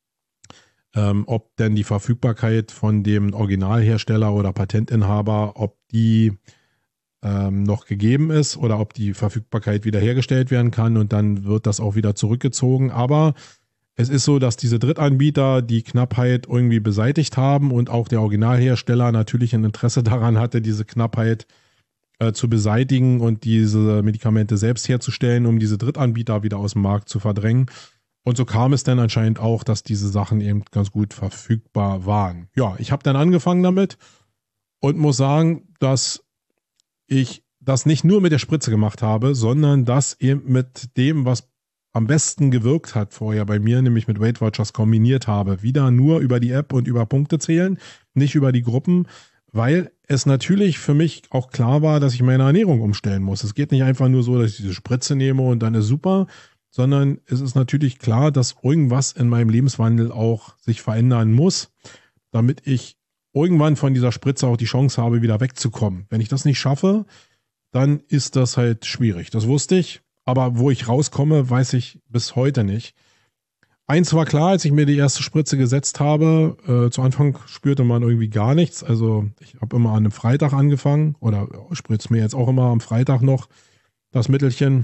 ähm, ob denn die Verfügbarkeit von dem Originalhersteller oder Patentinhaber, ob die ähm, noch gegeben ist oder ob die Verfügbarkeit wiederhergestellt werden kann und dann wird das auch wieder zurückgezogen. Aber es ist so, dass diese Drittanbieter die Knappheit irgendwie beseitigt haben und auch der Originalhersteller natürlich ein Interesse daran hatte, diese Knappheit äh, zu beseitigen und diese Medikamente selbst herzustellen, um diese Drittanbieter wieder aus dem Markt zu verdrängen. Und so kam es dann anscheinend auch, dass diese Sachen eben ganz gut verfügbar waren. Ja, ich habe dann angefangen damit und muss sagen, dass ich das nicht nur mit der Spritze gemacht habe, sondern das eben mit dem, was am besten gewirkt hat vorher bei mir, nämlich mit Weight Watchers kombiniert habe. Wieder nur über die App und über Punkte zählen, nicht über die Gruppen, weil es natürlich für mich auch klar war, dass ich meine Ernährung umstellen muss. Es geht nicht einfach nur so, dass ich diese Spritze nehme und dann ist super, sondern es ist natürlich klar, dass irgendwas in meinem Lebenswandel auch sich verändern muss, damit ich irgendwann von dieser Spritze auch die Chance habe, wieder wegzukommen. Wenn ich das nicht schaffe, dann ist das halt schwierig. Das wusste ich, aber wo ich rauskomme, weiß ich bis heute nicht. Eins war klar, als ich mir die erste Spritze gesetzt habe, äh, zu Anfang spürte man irgendwie gar nichts. Also ich habe immer an einem Freitag angefangen oder spritze mir jetzt auch immer am Freitag noch das Mittelchen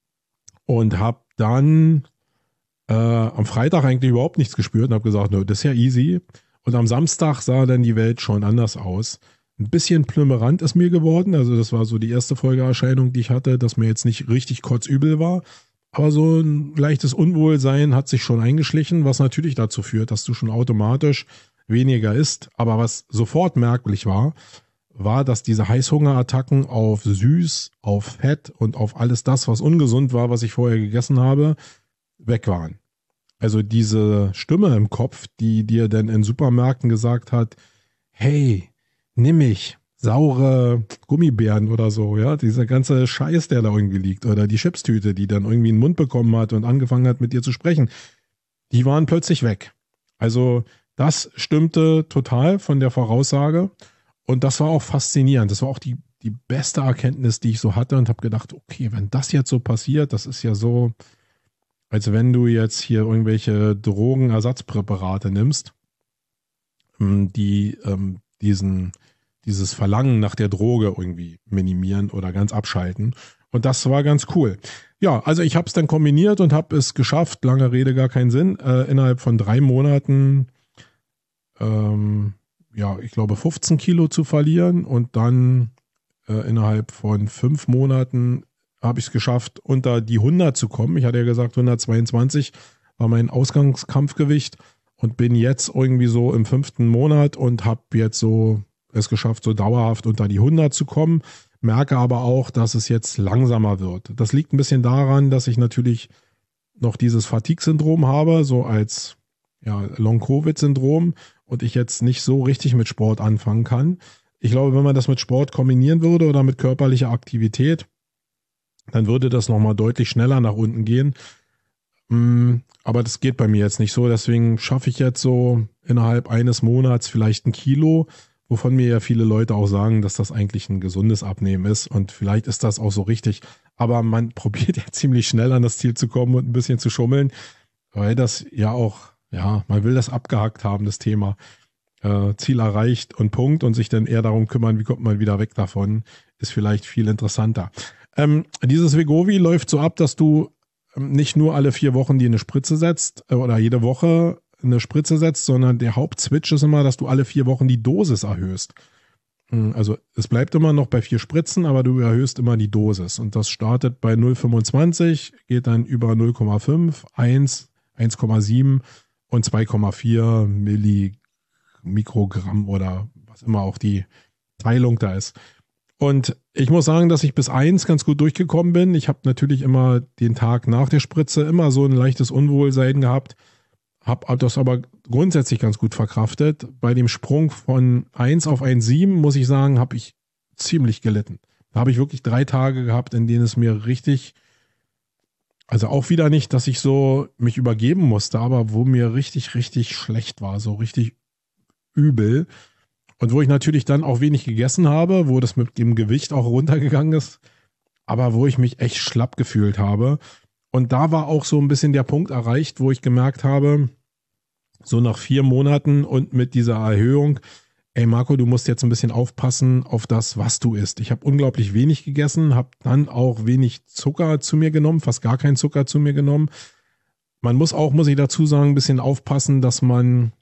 und habe dann äh, am Freitag eigentlich überhaupt nichts gespürt und habe gesagt, no, das ist ja easy. Und am Samstag sah dann die Welt schon anders aus. Ein bisschen plümmerant ist mir geworden. Also das war so die erste Folgeerscheinung, die ich hatte, dass mir jetzt nicht richtig kotzübel war. Aber so ein leichtes Unwohlsein hat sich schon eingeschlichen, was natürlich dazu führt, dass du schon automatisch weniger isst. Aber was sofort merklich war, war, dass diese Heißhungerattacken auf Süß, auf Fett und auf alles das, was ungesund war, was ich vorher gegessen habe, weg waren. Also diese Stimme im Kopf, die dir dann in Supermärkten gesagt hat, hey, nimm mich, saure Gummibären oder so, ja, dieser ganze Scheiß, der da irgendwie liegt, oder die Chipstüte, die dann irgendwie einen Mund bekommen hat und angefangen hat, mit dir zu sprechen, die waren plötzlich weg. Also das stimmte total von der Voraussage und das war auch faszinierend. Das war auch die, die beste Erkenntnis, die ich so hatte und habe gedacht, okay, wenn das jetzt so passiert, das ist ja so, als wenn du jetzt hier irgendwelche Drogenersatzpräparate nimmst, die ähm, diesen, dieses Verlangen nach der Droge irgendwie minimieren oder ganz abschalten. Und das war ganz cool. Ja, also ich habe es dann kombiniert und habe es geschafft, lange Rede, gar keinen Sinn, äh, innerhalb von drei Monaten, ähm, ja, ich glaube fünfzehn Kilo zu verlieren und dann äh, innerhalb von fünf Monaten habe ich es geschafft, unter die hundert zu kommen. Ich hatte ja gesagt, hundertzweiundzwanzig war mein Ausgangskampfgewicht und bin jetzt irgendwie so im fünften Monat und habe jetzt so es geschafft, so dauerhaft unter die hundert zu kommen. Merke aber auch, dass es jetzt langsamer wird. Das liegt ein bisschen daran, dass ich natürlich noch dieses Fatigue-Syndrom habe, so als ja, Long-Covid-Syndrom und ich jetzt nicht so richtig mit Sport anfangen kann. Ich glaube, wenn man das mit Sport kombinieren würde oder mit körperlicher Aktivität, dann würde das nochmal deutlich schneller nach unten gehen. Aber das geht bei mir jetzt nicht so. Deswegen schaffe ich jetzt so innerhalb eines Monats vielleicht ein Kilo, wovon mir ja viele Leute auch sagen, dass das eigentlich ein gesundes Abnehmen ist. Und vielleicht ist das auch so richtig. Aber man probiert ja ziemlich schnell an das Ziel zu kommen und ein bisschen zu schummeln, weil das ja auch, ja, man will das abgehakt haben, das Thema. Äh, Ziel erreicht und Punkt und sich dann eher darum kümmern, wie kommt man wieder weg davon, ist vielleicht viel interessanter. Ähm, dieses Wegovy läuft so ab, dass du ähm, nicht nur alle vier Wochen dir eine Spritze setzt äh, oder jede Woche eine Spritze setzt, sondern der Hauptswitch ist immer, dass du alle vier Wochen die Dosis erhöhst. Also es bleibt immer noch bei vier Spritzen, aber du erhöhst immer die Dosis. Und das startet bei null Komma fünfundzwanzig, geht dann über null Komma fünf, eins, eins Komma sieben und zwei Komma vier Milli Mikrogramm oder was immer auch die Teilung da ist. Und ich muss sagen, dass ich bis eins ganz gut durchgekommen bin. Ich habe natürlich immer den Tag nach der Spritze immer so ein leichtes Unwohlsein gehabt, habe das aber grundsätzlich ganz gut verkraftet. Bei dem Sprung von eins auf eins Komma sieben, muss ich sagen, habe ich ziemlich gelitten. Da habe ich wirklich drei Tage gehabt, in denen es mir richtig, also auch wieder nicht, dass ich so mich übergeben musste, aber wo mir richtig, richtig schlecht war, so richtig übel. Und wo ich natürlich dann auch wenig gegessen habe, wo das mit dem Gewicht auch runtergegangen ist, aber wo ich mich echt schlapp gefühlt habe. Und da war auch so ein bisschen der Punkt erreicht, wo ich gemerkt habe, so nach vier Monaten und mit dieser Erhöhung, ey Marco, du musst jetzt ein bisschen aufpassen auf das, was du isst. Ich habe unglaublich wenig gegessen, habe dann auch wenig Zucker zu mir genommen, fast gar keinen Zucker zu mir genommen. Man muss auch, muss ich dazu sagen, ein bisschen aufpassen, dass man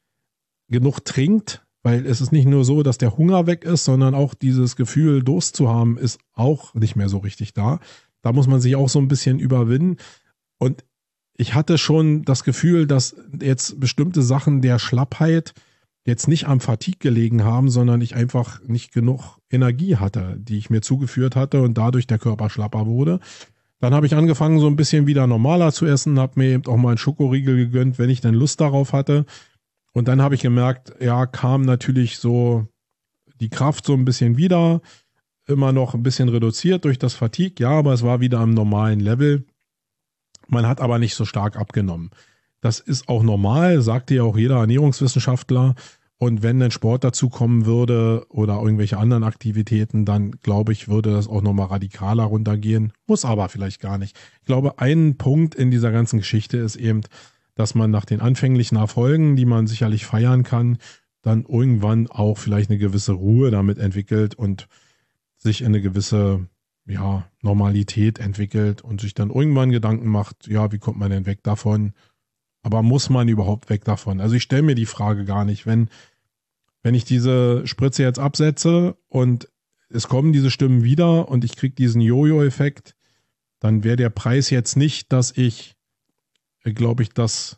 genug trinkt, weil es ist nicht nur so, dass der Hunger weg ist, sondern auch dieses Gefühl, Durst zu haben, ist auch nicht mehr so richtig da. Da muss man sich auch so ein bisschen überwinden. Und ich hatte schon das Gefühl, dass jetzt bestimmte Sachen der Schlappheit jetzt nicht am Fatigue gelegen haben, sondern ich einfach nicht genug Energie hatte, die ich mir zugeführt hatte und dadurch der Körper schlapper wurde. Dann habe ich angefangen, so ein bisschen wieder normaler zu essen, habe mir eben auch mal einen Schokoriegel gegönnt, wenn ich dann Lust darauf hatte. Und dann habe ich gemerkt, ja, kam natürlich so die Kraft so ein bisschen wieder, immer noch ein bisschen reduziert durch das Fatigue, ja, aber es war wieder am normalen Level. Man hat aber nicht so stark abgenommen. Das ist auch normal, sagte ja auch jeder Ernährungswissenschaftler. Und wenn dann Sport dazu kommen würde oder irgendwelche anderen Aktivitäten, dann glaube ich, würde das auch nochmal radikaler runtergehen. Muss aber vielleicht gar nicht. Ich glaube, ein Punkt in dieser ganzen Geschichte ist eben, dass man nach den anfänglichen Erfolgen, die man sicherlich feiern kann, dann irgendwann auch vielleicht eine gewisse Ruhe damit entwickelt und sich in eine gewisse ja, Normalität entwickelt und sich dann irgendwann Gedanken macht, ja, wie kommt man denn weg davon? Aber muss man überhaupt weg davon? Also ich stelle mir die Frage gar nicht, wenn, wenn ich diese Spritze jetzt absetze und es kommen diese Stimmen wieder und ich kriege diesen Jojo-Effekt, dann wäre der Preis jetzt nicht, dass ich glaube ich, das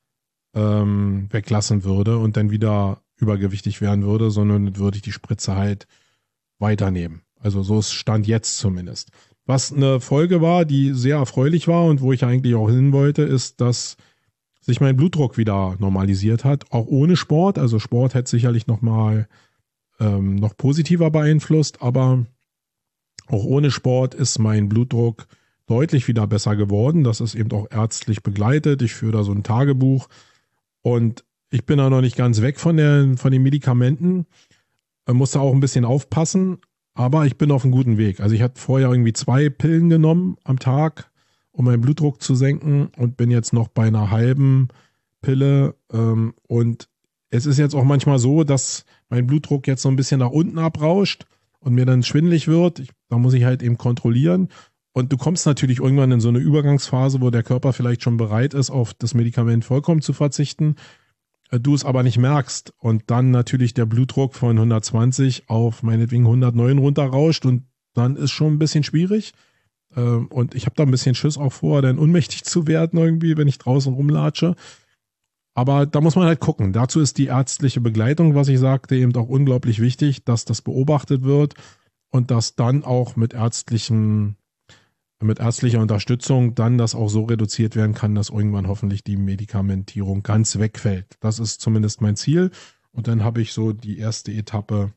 ähm, weglassen würde und dann wieder übergewichtig werden würde, sondern würde ich die Spritze halt weiternehmen. Also so ist Stand jetzt zumindest. Was eine Folge war, die sehr erfreulich war und wo ich eigentlich auch hin wollte, ist, dass sich mein Blutdruck wieder normalisiert hat, auch ohne Sport. Also Sport hätte sicherlich noch mal ähm, noch positiver beeinflusst, aber auch ohne Sport ist mein Blutdruck deutlich wieder besser geworden. Das ist eben auch ärztlich begleitet. Ich führe da so ein Tagebuch und ich bin da noch nicht ganz weg von, der, von den Medikamenten. Ich muss da auch ein bisschen aufpassen, aber ich bin auf einem guten Weg. Also ich hatte vorher irgendwie zwei Pillen genommen am Tag, um meinen Blutdruck zu senken und bin jetzt noch bei einer halben Pille. Und es ist jetzt auch manchmal so, dass mein Blutdruck jetzt so ein bisschen nach unten abrauscht und mir dann schwindelig wird. Ich, da muss ich halt eben kontrollieren. Und du kommst natürlich irgendwann in so eine Übergangsphase, wo der Körper vielleicht schon bereit ist, auf das Medikament vollkommen zu verzichten, du es aber nicht merkst und dann natürlich der Blutdruck von hundertzwanzig auf meinetwegen hundertneun runterrauscht und dann ist schon ein bisschen schwierig. Und ich habe da ein bisschen Schiss auch vor, dann ohnmächtig zu werden irgendwie, wenn ich draußen rumlatsche. Aber da muss man halt gucken. Dazu ist die ärztliche Begleitung, was ich sagte, eben auch unglaublich wichtig, dass das beobachtet wird und dass dann auch mit ärztlichen mit ärztlicher Unterstützung dann das auch so reduziert werden kann, dass irgendwann hoffentlich die Medikamentierung ganz wegfällt. Das ist zumindest mein Ziel. Und dann habe ich so die erste Etappe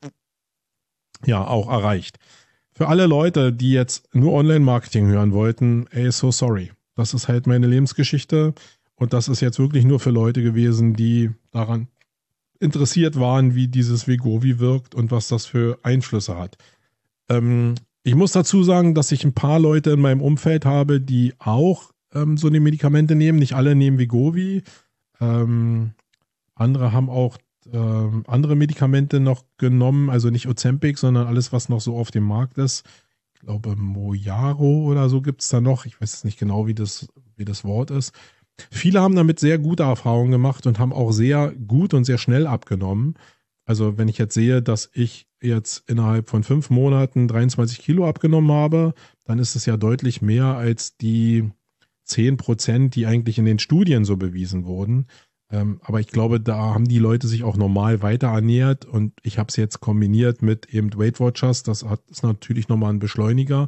ja auch erreicht. Für alle Leute, die jetzt nur Online-Marketing hören wollten, ey, so sorry. Das ist halt meine Lebensgeschichte. Und das ist jetzt wirklich nur für Leute gewesen, die daran interessiert waren, wie dieses Wegovy wirkt und was das für Einflüsse hat. Ähm, Ich muss dazu sagen, dass ich ein paar Leute in meinem Umfeld habe, die auch ähm, so eine Medikamente nehmen. Nicht alle nehmen Wegovy. Ähm, andere haben auch ähm, andere Medikamente noch genommen. Also nicht Ozempic, sondern alles, was noch so auf dem Markt ist. Ich glaube, Mounjaro oder so gibt es da noch. Ich weiß jetzt nicht genau, wie das, wie das Wort ist. Viele haben damit sehr gute Erfahrungen gemacht und haben auch sehr gut und sehr schnell abgenommen. Also wenn ich jetzt sehe, dass ich jetzt innerhalb von fünf Monaten dreiundzwanzig Kilo abgenommen habe, dann ist es ja deutlich mehr als die zehn Prozent, die eigentlich in den Studien so bewiesen wurden. Ähm, aber ich glaube, da haben die Leute sich auch normal weiter ernährt und ich habe es jetzt kombiniert mit eben Weight Watchers. Das hat, ist natürlich nochmal ein Beschleuniger.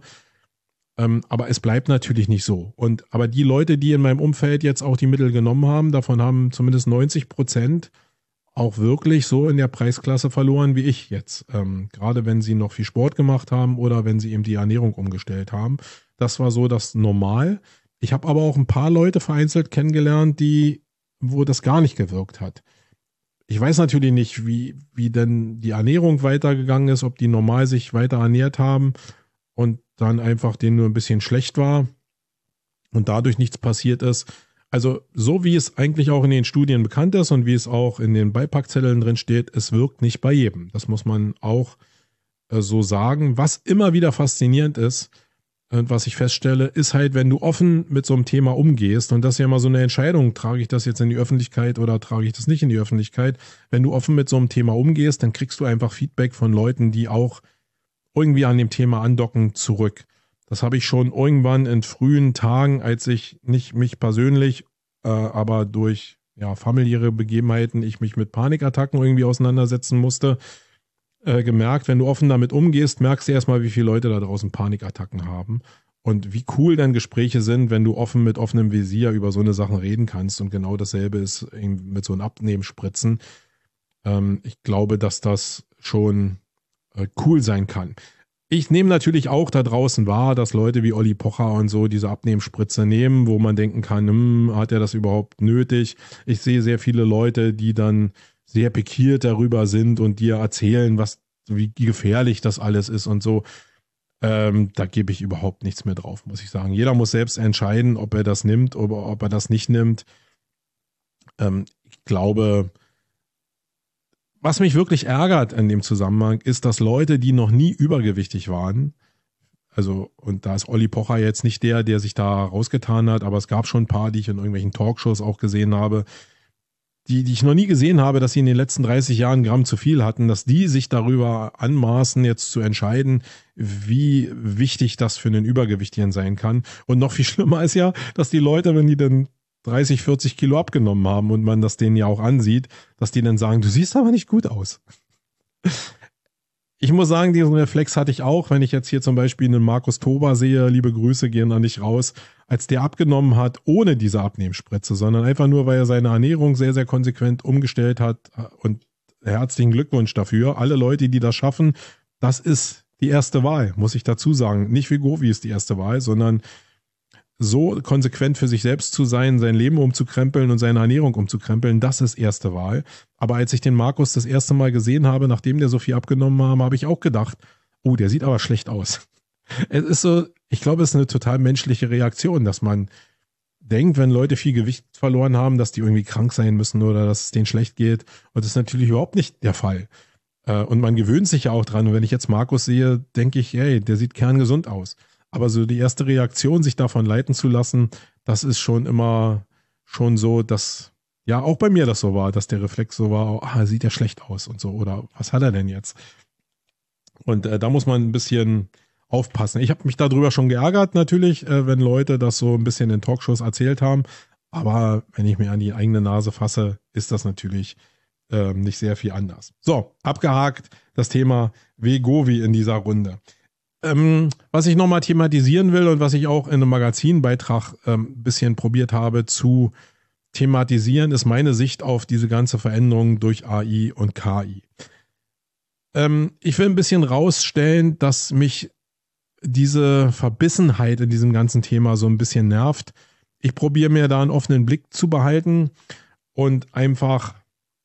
Ähm, aber es bleibt natürlich nicht so. Und aber die Leute, die in meinem Umfeld jetzt auch die Mittel genommen haben, davon haben zumindest neunzig Prozent auch wirklich so in der Preisklasse verloren wie ich jetzt. Ähm, gerade wenn sie noch viel Sport gemacht haben oder wenn sie eben die Ernährung umgestellt haben. Das war so das Normal. Ich habe aber auch ein paar Leute vereinzelt kennengelernt, die, wo das gar nicht gewirkt hat. Ich weiß natürlich nicht, wie, wie denn die Ernährung weitergegangen ist, ob die normal sich weiter ernährt haben und dann einfach denen nur ein bisschen schlecht war und dadurch nichts passiert ist. Also so wie es eigentlich auch in den Studien bekannt ist und wie es auch in den Beipackzetteln drin steht, es wirkt nicht bei jedem. Das muss man auch äh, so sagen. Was immer wieder faszinierend ist und was ich feststelle, ist halt, wenn du offen mit so einem Thema umgehst, und das ist ja immer so eine Entscheidung, trage ich das jetzt in die Öffentlichkeit oder trage ich das nicht in die Öffentlichkeit. Wenn du offen mit so einem Thema umgehst, dann kriegst du einfach Feedback von Leuten, die auch irgendwie an dem Thema andocken, zurück. Das habe ich schon irgendwann in frühen Tagen, als ich nicht mich persönlich, äh, aber durch ja, familiäre Begebenheiten, ich mich mit Panikattacken irgendwie auseinandersetzen musste, äh, gemerkt, wenn du offen damit umgehst, merkst du erstmal, wie viele Leute da draußen Panikattacken haben und wie cool dann Gespräche sind, wenn du offen mit offenem Visier über so eine Sachen reden kannst, und genau dasselbe ist mit so einem Abnehmspritzen. Ähm, ich glaube, dass das schon äh, cool sein kann. Ich nehme natürlich auch da draußen wahr, dass Leute wie Olli Pocher und so diese Abnehmspritze nehmen, wo man denken kann, hm, hat er das überhaupt nötig? Ich sehe sehr viele Leute, die dann sehr pikiert darüber sind und dir erzählen, was, wie gefährlich das alles ist und so. Ähm, da gebe ich überhaupt nichts mehr drauf, muss ich sagen. Jeder muss selbst entscheiden, ob er das nimmt oder ob er das nicht nimmt. Ähm, ich glaube, was mich wirklich ärgert in dem Zusammenhang ist, dass Leute, die noch nie übergewichtig waren, also, und da ist Olli Pocher jetzt nicht der, der sich da rausgetan hat, aber es gab schon ein paar, die ich in irgendwelchen Talkshows auch gesehen habe, die, die ich noch nie gesehen habe, dass sie in den letzten dreißig Jahren Gramm zu viel hatten, dass die sich darüber anmaßen, jetzt zu entscheiden, wie wichtig das für einen Übergewichtigen sein kann. Und noch viel schlimmer ist ja, dass die Leute, wenn die dann dreißig, vierzig Kilo abgenommen haben und man das denen ja auch ansieht, dass die dann sagen, du siehst aber nicht gut aus. Ich muss sagen, diesen Reflex hatte ich auch, wenn ich jetzt hier zum Beispiel einen Markus Tober sehe, liebe Grüße gehen an dich raus, als der abgenommen hat, ohne diese Abnehmspritze, sondern einfach nur, weil er seine Ernährung sehr, sehr konsequent umgestellt hat, und herzlichen Glückwunsch dafür. Alle Leute, die das schaffen, das ist die erste Wahl, muss ich dazu sagen. Nicht Wegovy ist die erste Wahl, sondern so konsequent für sich selbst zu sein, sein Leben umzukrempeln und seine Ernährung umzukrempeln, das ist erste Wahl. Aber als ich den Markus das erste Mal gesehen habe, nachdem der so viel abgenommen haben, habe ich auch gedacht, oh, der sieht aber schlecht aus. Es ist so, ich glaube, es ist eine total menschliche Reaktion, dass man denkt, wenn Leute viel Gewicht verloren haben, dass die irgendwie krank sein müssen oder dass es denen schlecht geht. Und das ist natürlich überhaupt nicht der Fall. Und man gewöhnt sich ja auch dran. Und wenn ich jetzt Markus sehe, denke ich, hey, der sieht kerngesund aus. Aber so die erste Reaktion, sich davon leiten zu lassen, das ist schon immer schon so, dass, ja, auch bei mir das so war, dass der Reflex so war, ah, sieht ja schlecht aus und so, oder was hat er denn jetzt? Und äh, da muss man ein bisschen aufpassen. Ich habe mich darüber schon geärgert natürlich, äh, wenn Leute das so ein bisschen in Talkshows erzählt haben, aber wenn ich mir an die eigene Nase fasse, ist das natürlich äh, nicht sehr viel anders. So, abgehakt das Thema Wegovy in dieser Runde. Ähm, was ich nochmal thematisieren will und was ich auch in einem Magazinbeitrag ein ähm, bisschen probiert habe zu thematisieren, ist meine Sicht auf diese ganze Veränderung durch A I und K I. Ähm, ich will ein bisschen rausstellen, dass mich diese Verbissenheit in diesem ganzen Thema so ein bisschen nervt. Ich probiere mir da einen offenen Blick zu behalten und einfach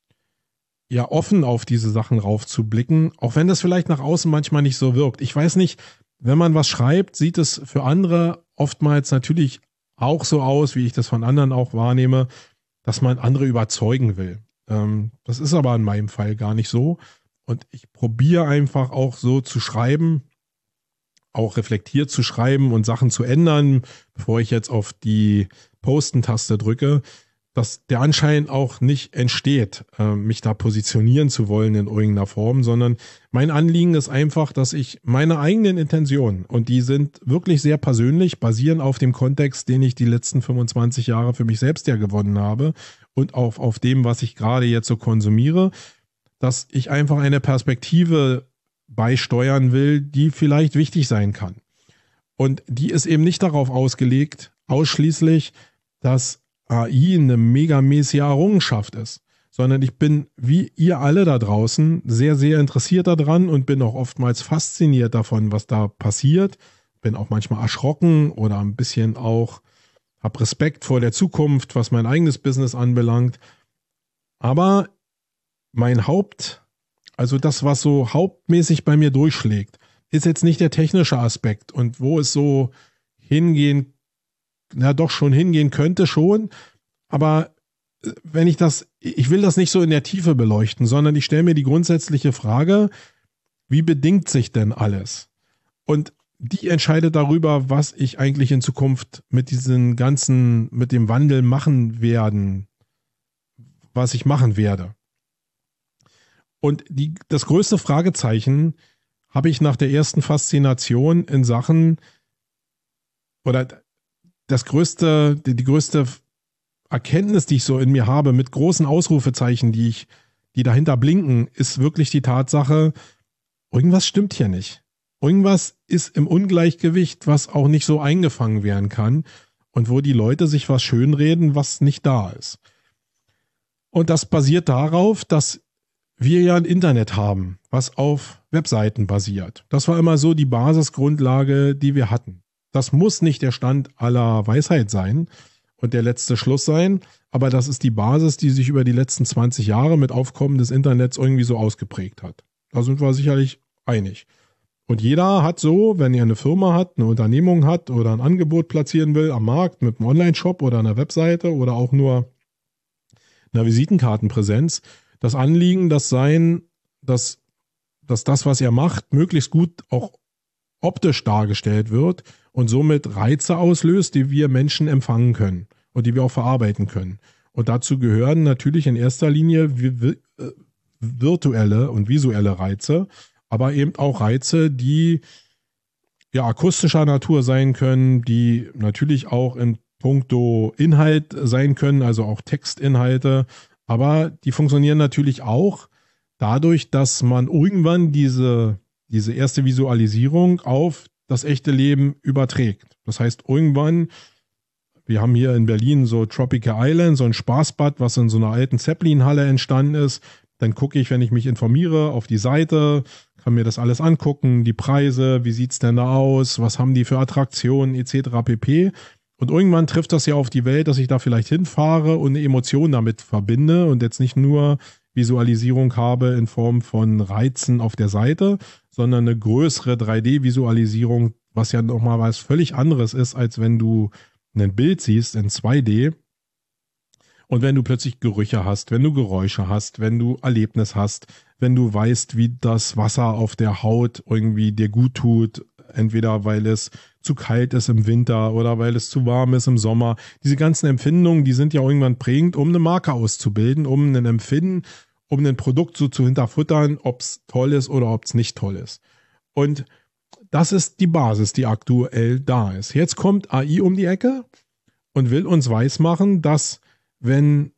ja offen auf diese Sachen raufzublicken, auch wenn das vielleicht nach außen manchmal nicht so wirkt. Ich weiß nicht, wenn man was schreibt, sieht es für andere oftmals natürlich auch so aus, wie ich das von anderen auch wahrnehme, dass man andere überzeugen will. Ähm, das ist aber in meinem Fall gar nicht so. Und ich probiere einfach auch so zu schreiben, auch reflektiert zu schreiben und Sachen zu ändern, bevor ich jetzt auf die Posten-Taste drücke, dass der Anschein auch nicht entsteht, äh, mich da positionieren zu wollen in irgendeiner Form, sondern mein Anliegen ist einfach, dass ich meine eigenen Intentionen, und die sind wirklich sehr persönlich, basieren auf dem Kontext, den ich die letzten fünfundzwanzig Jahre für mich selbst ja gewonnen habe und auch auf dem, was ich gerade jetzt so konsumiere, dass ich einfach eine Perspektive beisteuern will, die vielleicht wichtig sein kann. Und die ist eben nicht darauf ausgelegt, ausschließlich, dass A I eine megamäßige Errungenschaft ist, sondern ich bin, wie ihr alle da draußen, sehr, sehr interessiert daran und bin auch oftmals fasziniert davon, was da passiert. Bin auch manchmal erschrocken oder ein bisschen auch, habe Respekt vor der Zukunft, was mein eigenes Business anbelangt. Aber mein Haupt, also das, was so hauptmäßig bei mir durchschlägt, ist jetzt nicht der technische Aspekt und wo es so hingehen, na doch schon hingehen könnte schon, aber wenn ich das, ich will das nicht so in der Tiefe beleuchten, sondern ich stelle mir die grundsätzliche Frage, wie bedingt sich denn alles? Und die entscheidet darüber, was ich eigentlich in Zukunft mit diesen ganzen, mit dem Wandel machen werden, was ich machen werde. Und die, das größte Fragezeichen habe ich nach der ersten Faszination in Sachen, oder das größte, die, die größte Erkenntnis, die ich so in mir habe, mit großen Ausrufezeichen, die ich, die dahinter blinken, ist wirklich die Tatsache, irgendwas stimmt hier nicht. Irgendwas ist im Ungleichgewicht, was auch nicht so eingefangen werden kann und wo die Leute sich was schönreden, was nicht da ist. Und das basiert darauf, dass wir ja ein Internet haben, was auf Webseiten basiert. Das war immer so die Basisgrundlage, die wir hatten. Das muss nicht der Stand aller Weisheit sein und der letzte Schluss sein, aber das ist die Basis, die sich über die letzten zwanzig Jahre mit Aufkommen des Internets irgendwie so ausgeprägt hat. Da sind wir sicherlich einig. Und jeder hat so, wenn er eine Firma hat, eine Unternehmung hat oder ein Angebot platzieren will am Markt mit einem Online-Shop oder einer Webseite oder auch nur einer Visitenkartenpräsenz, das Anliegen, das sein, dass, dass das, was er macht, möglichst gut auch optisch dargestellt wird und somit Reize auslöst, die wir Menschen empfangen können und die wir auch verarbeiten können. Und dazu gehören natürlich in erster Linie virtuelle und visuelle Reize, aber eben auch Reize, die ja akustischer Natur sein können, die natürlich auch in puncto Inhalt sein können, also auch Textinhalte, aber die funktionieren natürlich auch dadurch, dass man irgendwann diese, diese erste Visualisierung auf das echte Leben überträgt. Das heißt, irgendwann, wir haben hier in Berlin so Tropical Island, so ein Spaßbad, was in so einer alten Zeppelin-Halle entstanden ist. Dann gucke ich, wenn ich mich informiere, auf die Seite, kann mir das alles angucken, die Preise, wie sieht's denn da aus, was haben die für Attraktionen et cetera pp. Und irgendwann trifft das ja auf die Welt, dass ich da vielleicht hinfahre und eine Emotion damit verbinde und jetzt nicht nur Visualisierung habe in Form von Reizen auf der Seite, sondern eine größere drei D-Visualisierung, was ja nochmal was völlig anderes ist, als wenn du ein Bild siehst in zwei D. Und wenn du plötzlich Gerüche hast, wenn du Geräusche hast, wenn du Erlebnis hast, wenn du weißt, wie das Wasser auf der Haut irgendwie dir gut tut, entweder weil es zu kalt ist im Winter oder weil es zu warm ist im Sommer. Diese ganzen Empfindungen, die sind ja irgendwann prägend, um eine Marke auszubilden, um ein Empfinden, um ein Produkt so zu hinterfuttern, ob es toll ist oder ob es nicht toll ist. Und das ist die Basis, die aktuell da ist. Jetzt kommt A I um die Ecke und will uns weismachen, dass wenn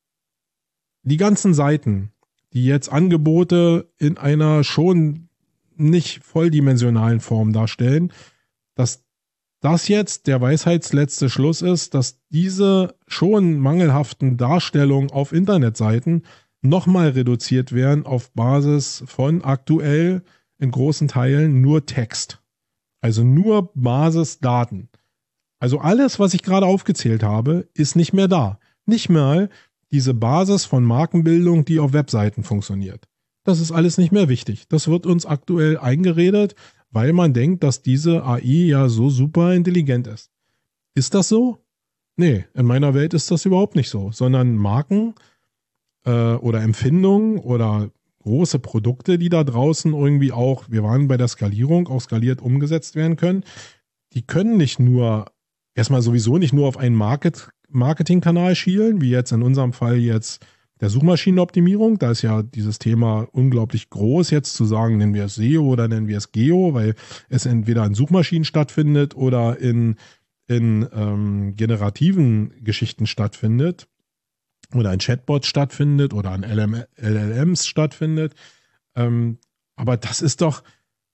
die ganzen Seiten, die jetzt Angebote in einer schon nicht volldimensionalen Form darstellen, dass das jetzt der weisheitsletzte Schluss ist, dass diese schon mangelhaften Darstellungen auf Internetseiten nochmal reduziert werden auf Basis von aktuell in großen Teilen nur Text. Also nur Basisdaten. Also alles, was ich gerade aufgezählt habe, ist nicht mehr da. Nicht mal diese Basis von Markenbildung, die auf Webseiten funktioniert. Das ist alles nicht mehr wichtig. Das wird uns aktuell eingeredet, weil man denkt, dass diese A I ja so super intelligent ist. Ist das so? Nee, in meiner Welt ist das überhaupt nicht so, sondern Marken äh, oder Empfindungen oder große Produkte, die da draußen irgendwie auch, wir waren bei der Skalierung, auch skaliert umgesetzt werden können, die können nicht nur, erstmal sowieso nicht nur auf einen Market Marketingkanal schielen, wie jetzt in unserem Fall jetzt der Suchmaschinenoptimierung. Da ist ja dieses Thema unglaublich groß, jetzt zu sagen, nennen wir es S E O oder nennen wir es Geo, weil es entweder in Suchmaschinen stattfindet oder in, in ähm, generativen Geschichten stattfindet oder in Chatbots stattfindet oder in L L Ms stattfindet. Ähm, aber das ist doch,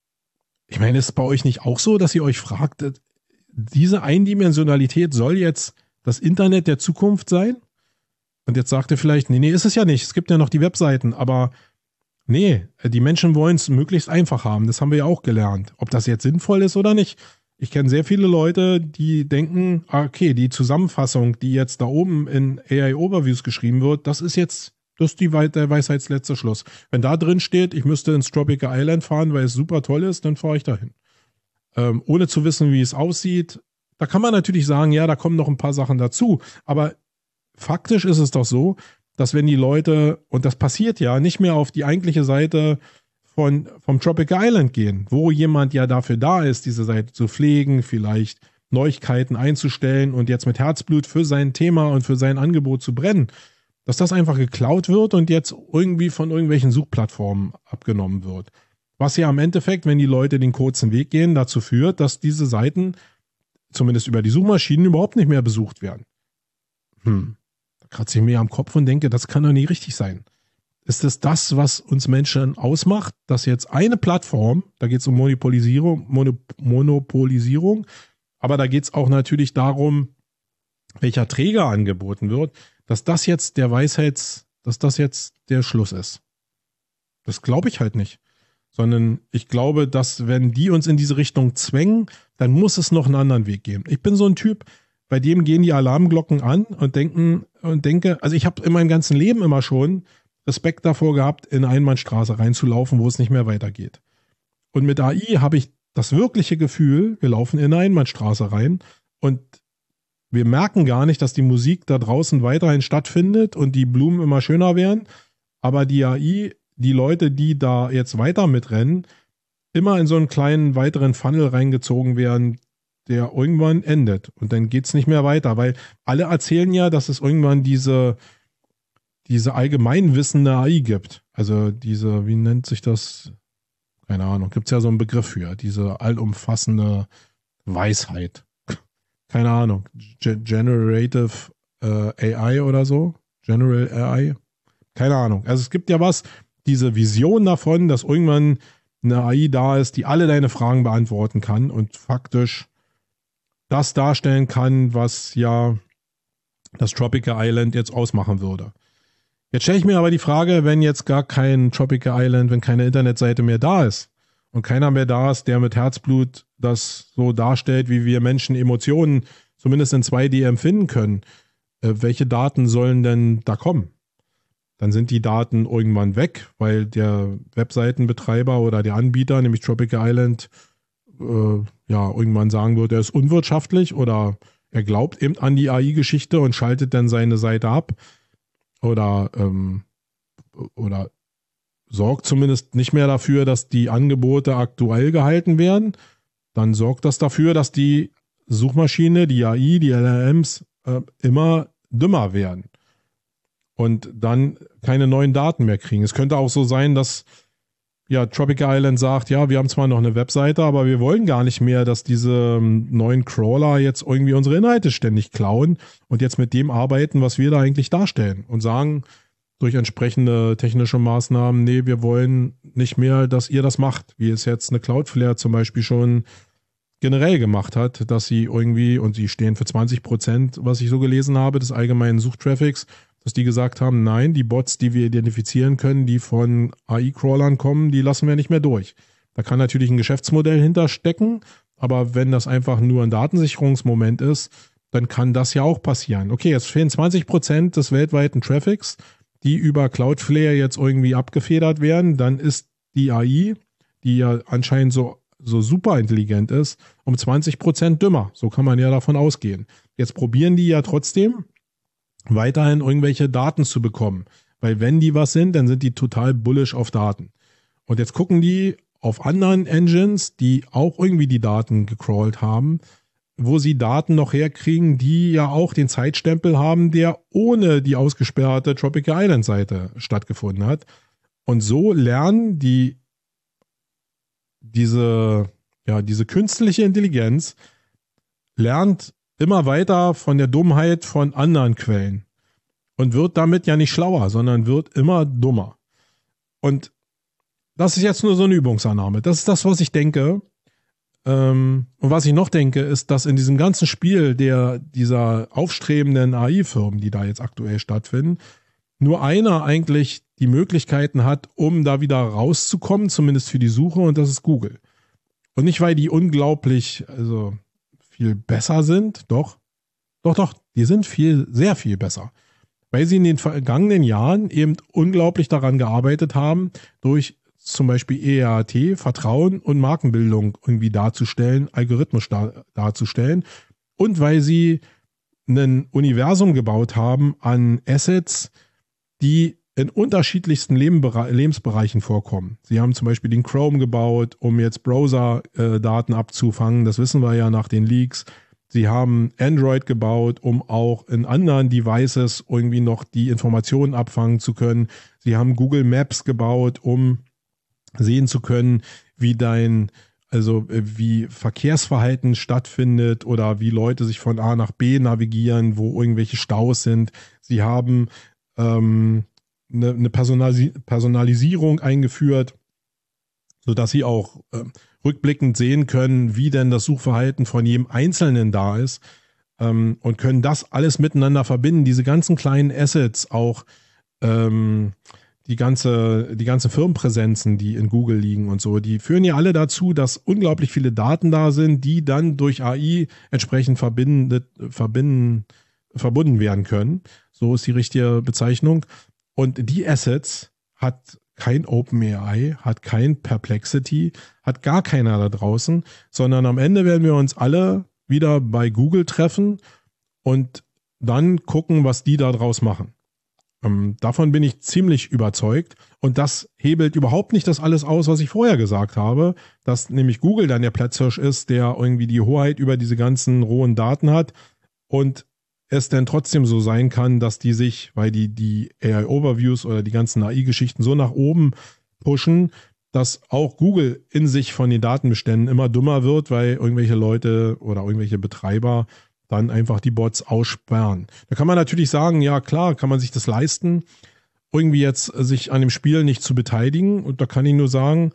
ich meine, ist es bei euch nicht auch so, dass ihr euch fragt, diese Eindimensionalität soll jetzt das Internet der Zukunft sein? Und jetzt sagt ihr vielleicht, nee, nee, ist es ja nicht. Es gibt ja noch die Webseiten, aber nee, die Menschen wollen es möglichst einfach haben. Das haben wir ja auch gelernt. Ob das jetzt sinnvoll ist oder nicht. Ich kenne sehr viele Leute, die denken, okay, die Zusammenfassung, die jetzt da oben in A I-Overviews geschrieben wird, das ist jetzt, das ist die We- der Weisheitsletzte Schluss. Wenn da drin steht, ich müsste ins Tropical Island fahren, weil es super toll ist, dann fahre ich dahin. Ähm, ohne zu wissen, wie es aussieht. Da kann man natürlich sagen, ja, da kommen noch ein paar Sachen dazu. Aber faktisch ist es doch so, dass wenn die Leute, und das passiert ja, nicht mehr auf die eigentliche Seite von, vom Tropical Island gehen, wo jemand ja dafür da ist, diese Seite zu pflegen, vielleicht Neuigkeiten einzustellen und jetzt mit Herzblut für sein Thema und für sein Angebot zu brennen, dass das einfach geklaut wird und jetzt irgendwie von irgendwelchen Suchplattformen abgenommen wird. Was ja im Endeffekt, wenn die Leute den kurzen Weg gehen, dazu führt, dass diese Seiten, zumindest über die Suchmaschinen, überhaupt nicht mehr besucht werden. Hm. Da kratze ich mir am Kopf und denke, das kann doch nicht richtig sein. Ist es das, was uns Menschen ausmacht, dass jetzt eine Plattform, da geht es um Monopolisierung, Monop- Monopolisierung, aber da geht es auch natürlich darum, welcher Träger angeboten wird, dass das jetzt der Weisheits, dass das jetzt der Schluss ist. Das glaube ich halt nicht. Sondern ich glaube, dass wenn die uns in diese Richtung zwängen, dann muss es noch einen anderen Weg geben. Ich bin so ein Typ, bei dem gehen die Alarmglocken an und denken und denke, also ich habe in meinem ganzen Leben immer schon Respekt davor gehabt, in eine Einbahnstraße reinzulaufen, wo es nicht mehr weitergeht. Und mit A I habe ich das wirkliche Gefühl, wir laufen in eine Einbahnstraße rein und wir merken gar nicht, dass die Musik da draußen weiterhin stattfindet und die Blumen immer schöner werden, aber die A I, die Leute, die da jetzt weiter mitrennen, immer in so einen kleinen weiteren Funnel reingezogen werden, der irgendwann endet. Und dann geht es nicht mehr weiter, weil alle erzählen ja, dass es irgendwann diese, diese allgemeinwissende A I gibt. Also diese, wie nennt sich das? Keine Ahnung, gibt es ja so einen Begriff für, diese allumfassende Weisheit. Keine Ahnung, Ge- Generative äh, A I oder so? General A I? Keine Ahnung. Also es gibt ja was, diese Vision davon, dass irgendwann eine A I da ist, die alle deine Fragen beantworten kann und faktisch das darstellen kann, was ja das Tropical Island jetzt ausmachen würde. Jetzt stelle ich mir aber die Frage, wenn jetzt gar kein Tropical Island, wenn keine Internetseite mehr da ist und keiner mehr da ist, der mit Herzblut das so darstellt, wie wir Menschen Emotionen zumindest in zwei D empfinden können, äh, welche Daten sollen denn da kommen? Dann sind die Daten irgendwann weg, weil der Webseitenbetreiber oder der Anbieter, nämlich Tropical Island, äh, ja, irgendwann sagen wird, er ist unwirtschaftlich oder er glaubt eben an die A I-Geschichte und schaltet dann seine Seite ab oder, ähm, oder sorgt zumindest nicht mehr dafür, dass die Angebote aktuell gehalten werden. Dann sorgt das dafür, dass die Suchmaschine, die A I, die L L Ms äh, immer dümmer werden und dann keine neuen Daten mehr kriegen. Es könnte auch so sein, dass ja, Tropical Island sagt, ja, wir haben zwar noch eine Webseite, aber wir wollen gar nicht mehr, dass diese ähm, neuen Crawler jetzt irgendwie unsere Inhalte ständig klauen und jetzt mit dem arbeiten, was wir da eigentlich darstellen und sagen durch entsprechende technische Maßnahmen, nee, wir wollen nicht mehr, dass ihr das macht, wie es jetzt eine Cloudflare zum Beispiel schon generell gemacht hat, dass sie irgendwie, und sie stehen für zwanzig Prozent, was ich so gelesen habe, des allgemeinen Suchtraffics, dass die gesagt haben, nein, die Bots, die wir identifizieren können, die von A I-Crawlern kommen, die lassen wir nicht mehr durch. Da kann natürlich ein Geschäftsmodell hinterstecken, aber wenn das einfach nur ein Datensicherungsmoment ist, dann kann das ja auch passieren. Okay, jetzt fehlen zwanzig Prozent des weltweiten Traffics, die über Cloudflare jetzt irgendwie abgefedert werden, dann ist die A I, die ja anscheinend so, so super intelligent ist, um zwanzig Prozent dümmer. So kann man ja davon ausgehen. Jetzt probieren die ja trotzdem, weiterhin irgendwelche Daten zu bekommen. Weil wenn die was sind, dann sind die total bullish auf Daten. Und jetzt gucken die auf anderen Engines, die auch irgendwie die Daten gecrawlt haben, wo sie Daten noch herkriegen, die ja auch den Zeitstempel haben, der ohne die ausgesperrte Tropical Island Seite stattgefunden hat. Und so lernen die diese, ja, diese künstliche Intelligenz lernt immer weiter von der Dummheit von anderen Quellen und wird damit ja nicht schlauer, sondern wird immer dummer. Und das ist jetzt nur so eine Übungsannahme. Das ist das, was ich denke. Ähm, und was ich noch denke, ist, dass in diesem ganzen Spiel der dieser aufstrebenden A I-Firmen, die da jetzt aktuell stattfinden, nur einer eigentlich die Möglichkeiten hat, um da wieder rauszukommen, zumindest für die Suche, und das ist Google. Und nicht, weil die unglaublich, also viel besser sind, doch, doch, doch, die sind viel, sehr viel besser. Weil sie in den vergangenen Jahren eben unglaublich daran gearbeitet haben, durch zum Beispiel E R T, Vertrauen und Markenbildung irgendwie darzustellen, algorithmisch dar, darzustellen. Und weil sie ein Universum gebaut haben an Assets, die in unterschiedlichsten Lebensbereichen vorkommen. Sie haben zum Beispiel den Chrome gebaut, um jetzt Browser-Daten abzufangen. Das wissen wir ja nach den Leaks. Sie haben Android gebaut, um auch in anderen Devices irgendwie noch die Informationen abfangen zu können. Sie haben Google Maps gebaut, um sehen zu können, wie dein, also wie Verkehrsverhalten stattfindet oder wie Leute sich von A nach B navigieren, wo irgendwelche Staus sind. Sie haben ähm, eine, eine Personalis- Personalisierung eingeführt, sodass sie auch äh, rückblickend sehen können, wie denn das Suchverhalten von jedem Einzelnen da ist, ähm, und können das alles miteinander verbinden. Diese ganzen kleinen Assets, auch ähm, die ganze, die ganzen Firmenpräsenzen, die in Google liegen und so, die führen ja alle dazu, dass unglaublich viele Daten da sind, die dann durch A I entsprechend verbindet, verbinden, verbunden werden können. So ist die richtige Bezeichnung. Und die Assets hat kein OpenAI, hat kein Perplexity, hat gar keiner da draußen, sondern am Ende werden wir uns alle wieder bei Google treffen und dann gucken, was die da draus machen. Ähm, davon bin ich ziemlich überzeugt, und das hebelt überhaupt nicht das alles aus, was ich vorher gesagt habe, dass nämlich Google dann der Platzhirsch ist, der irgendwie die Hoheit über diese ganzen rohen Daten hat und es dann trotzdem so sein kann, dass die sich, weil die die A I-Overviews oder die ganzen A I-Geschichten so nach oben pushen, dass auch Google in sich von den Datenbeständen immer dümmer wird, weil irgendwelche Leute oder irgendwelche Betreiber dann einfach die Bots aussperren. Da kann man natürlich sagen, ja klar, kann man sich das leisten, irgendwie jetzt sich an dem Spiel nicht zu beteiligen. Und da kann ich nur sagen,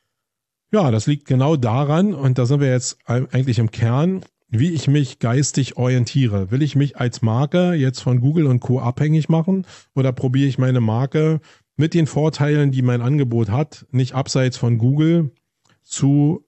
ja, das liegt genau daran, und da sind wir jetzt eigentlich im Kern, wie ich mich geistig orientiere. Will ich mich als Marke jetzt von Google und Co. abhängig machen, oder probiere ich meine Marke mit den Vorteilen, die mein Angebot hat, nicht abseits von Google zu,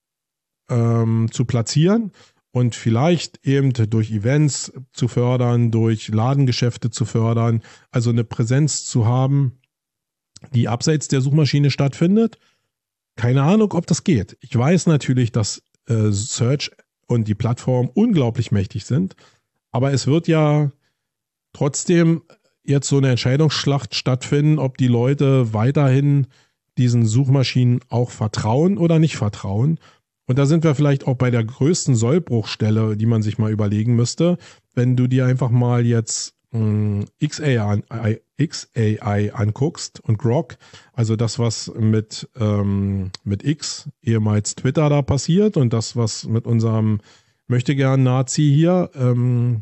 ähm, zu platzieren und vielleicht eben durch Events zu fördern, durch Ladengeschäfte zu fördern, also eine Präsenz zu haben, die abseits der Suchmaschine stattfindet. Keine Ahnung, ob das geht. Ich weiß natürlich, dass äh, Search und die Plattform unglaublich mächtig sind, aber es wird ja trotzdem jetzt so eine Entscheidungsschlacht stattfinden, ob die Leute weiterhin diesen Suchmaschinen auch vertrauen oder nicht vertrauen. Und da sind wir vielleicht auch bei der größten Sollbruchstelle, die man sich mal überlegen müsste, wenn du dir einfach mal jetzt mh, X A I, X A I anguckst und Grok, also das, was mit, ähm, mit X, ehemals Twitter, da passiert, und das, was mit unserem Möchtegern-Nazi hier, ähm,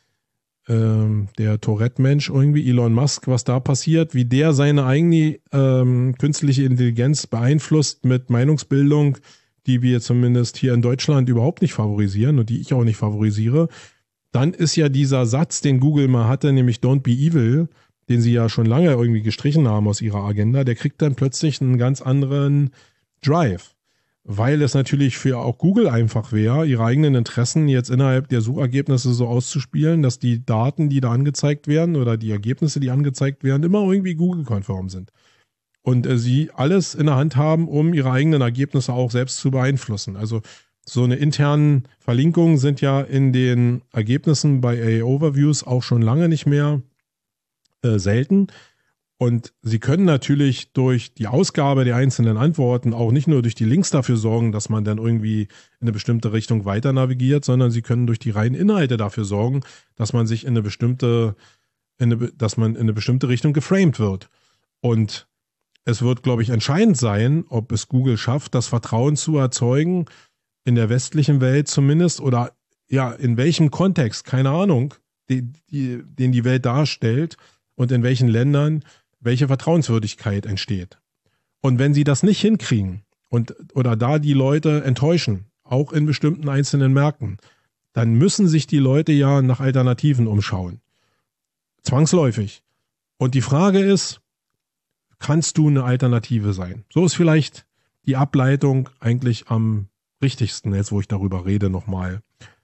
ähm, der Tourette-Mensch irgendwie, Elon Musk, was da passiert, wie der seine eigene ähm, künstliche Intelligenz beeinflusst mit Meinungsbildung, die wir zumindest hier in Deutschland überhaupt nicht favorisieren und die ich auch nicht favorisiere, dann ist ja dieser Satz, den Google mal hatte, nämlich Don't be evil, den sie ja schon lange irgendwie gestrichen haben aus ihrer Agenda, der kriegt dann plötzlich einen ganz anderen Drive. Weil es natürlich für auch Google einfach wäre, ihre eigenen Interessen jetzt innerhalb der Suchergebnisse so auszuspielen, dass die Daten, die da angezeigt werden, oder die Ergebnisse, die angezeigt werden, immer irgendwie Google-konform sind. Und äh, sie alles in der Hand haben, um ihre eigenen Ergebnisse auch selbst zu beeinflussen. Also so eine internen Verlinkungen sind ja in den Ergebnissen bei A I Overviews auch schon lange nicht mehr äh, selten. Und Sie können natürlich durch die Ausgabe der einzelnen Antworten auch nicht nur durch die Links dafür sorgen, dass man dann irgendwie in eine bestimmte Richtung weiter navigiert, sondern Sie können durch die reinen Inhalte dafür sorgen, dass man sich in eine bestimmte, in eine, dass man in eine bestimmte Richtung geframed wird. Und es wird, glaube ich, entscheidend sein, ob es Google schafft, das Vertrauen zu erzeugen, in der westlichen Welt zumindest, oder ja, in welchem Kontext, keine Ahnung, die, die, den die Welt darstellt und in welchen Ländern welche Vertrauenswürdigkeit entsteht. Und wenn sie das nicht hinkriegen und oder da die Leute enttäuschen, auch in bestimmten einzelnen Märkten, dann müssen sich die Leute ja nach Alternativen umschauen. Zwangsläufig. Und die Frage ist, kannst du eine Alternative sein? So ist vielleicht die Ableitung eigentlich am richtigsten, jetzt wo ich darüber rede, nochmal.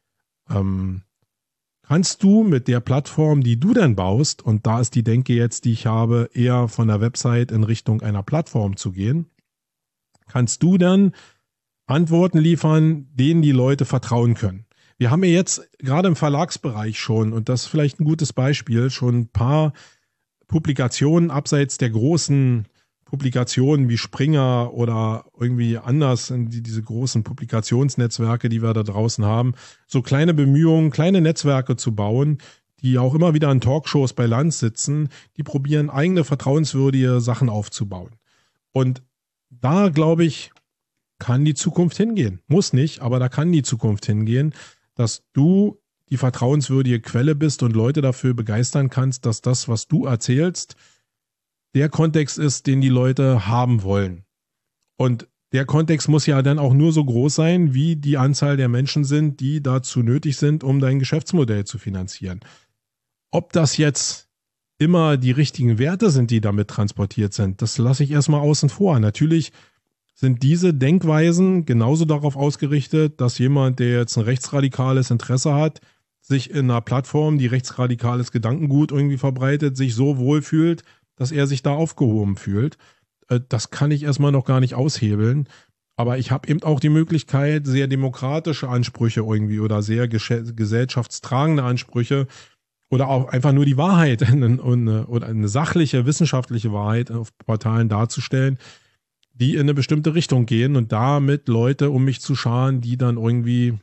Ähm, Kannst du mit der Plattform, die du dann baust, und da ist die Denke jetzt, die ich habe, eher von der Website in Richtung einer Plattform zu gehen, kannst du dann Antworten liefern, denen die Leute vertrauen können. Wir haben ja jetzt gerade im Verlagsbereich schon, und das ist vielleicht ein gutes Beispiel, schon ein paar Publikationen abseits der großen Publikationen wie Springer oder irgendwie anders, die, diese großen Publikationsnetzwerke, die wir da draußen haben, so kleine Bemühungen, kleine Netzwerke zu bauen, die auch immer wieder in Talkshows bei Lanz sitzen, die probieren, eigene vertrauenswürdige Sachen aufzubauen. Und da, glaube ich, kann die Zukunft hingehen. Muss nicht, aber da kann die Zukunft hingehen, dass du die vertrauenswürdige Quelle bist und Leute dafür begeistern kannst, dass das, was du erzählst, der Kontext ist, den die Leute haben wollen. Und der Kontext muss ja dann auch nur so groß sein, wie die Anzahl der Menschen sind, die dazu nötig sind, um dein Geschäftsmodell zu finanzieren. Ob das jetzt immer die richtigen Werte sind, die damit transportiert sind, das lasse ich erstmal außen vor. Natürlich sind diese Denkweisen genauso darauf ausgerichtet, dass jemand, der jetzt ein rechtsradikales Interesse hat, sich in einer Plattform, die rechtsradikales Gedankengut irgendwie verbreitet, sich so wohlfühlt, dass er sich da aufgehoben fühlt. Das kann ich erstmal noch gar nicht aushebeln. Aber ich habe eben auch die Möglichkeit, sehr demokratische Ansprüche irgendwie oder sehr gesellschaftstragende Ansprüche oder auch einfach nur die Wahrheit oder eine sachliche, wissenschaftliche Wahrheit auf Portalen darzustellen, die in eine bestimmte Richtung gehen und damit Leute um mich zu scharen, die dann irgendwie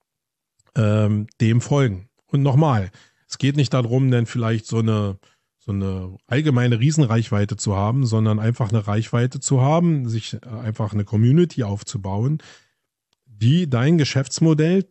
ähm, dem folgen. Und nochmal, es geht nicht darum, denn vielleicht so eine so eine allgemeine Riesenreichweite zu haben, sondern einfach eine Reichweite zu haben, sich einfach eine Community aufzubauen, die dein Geschäftsmodell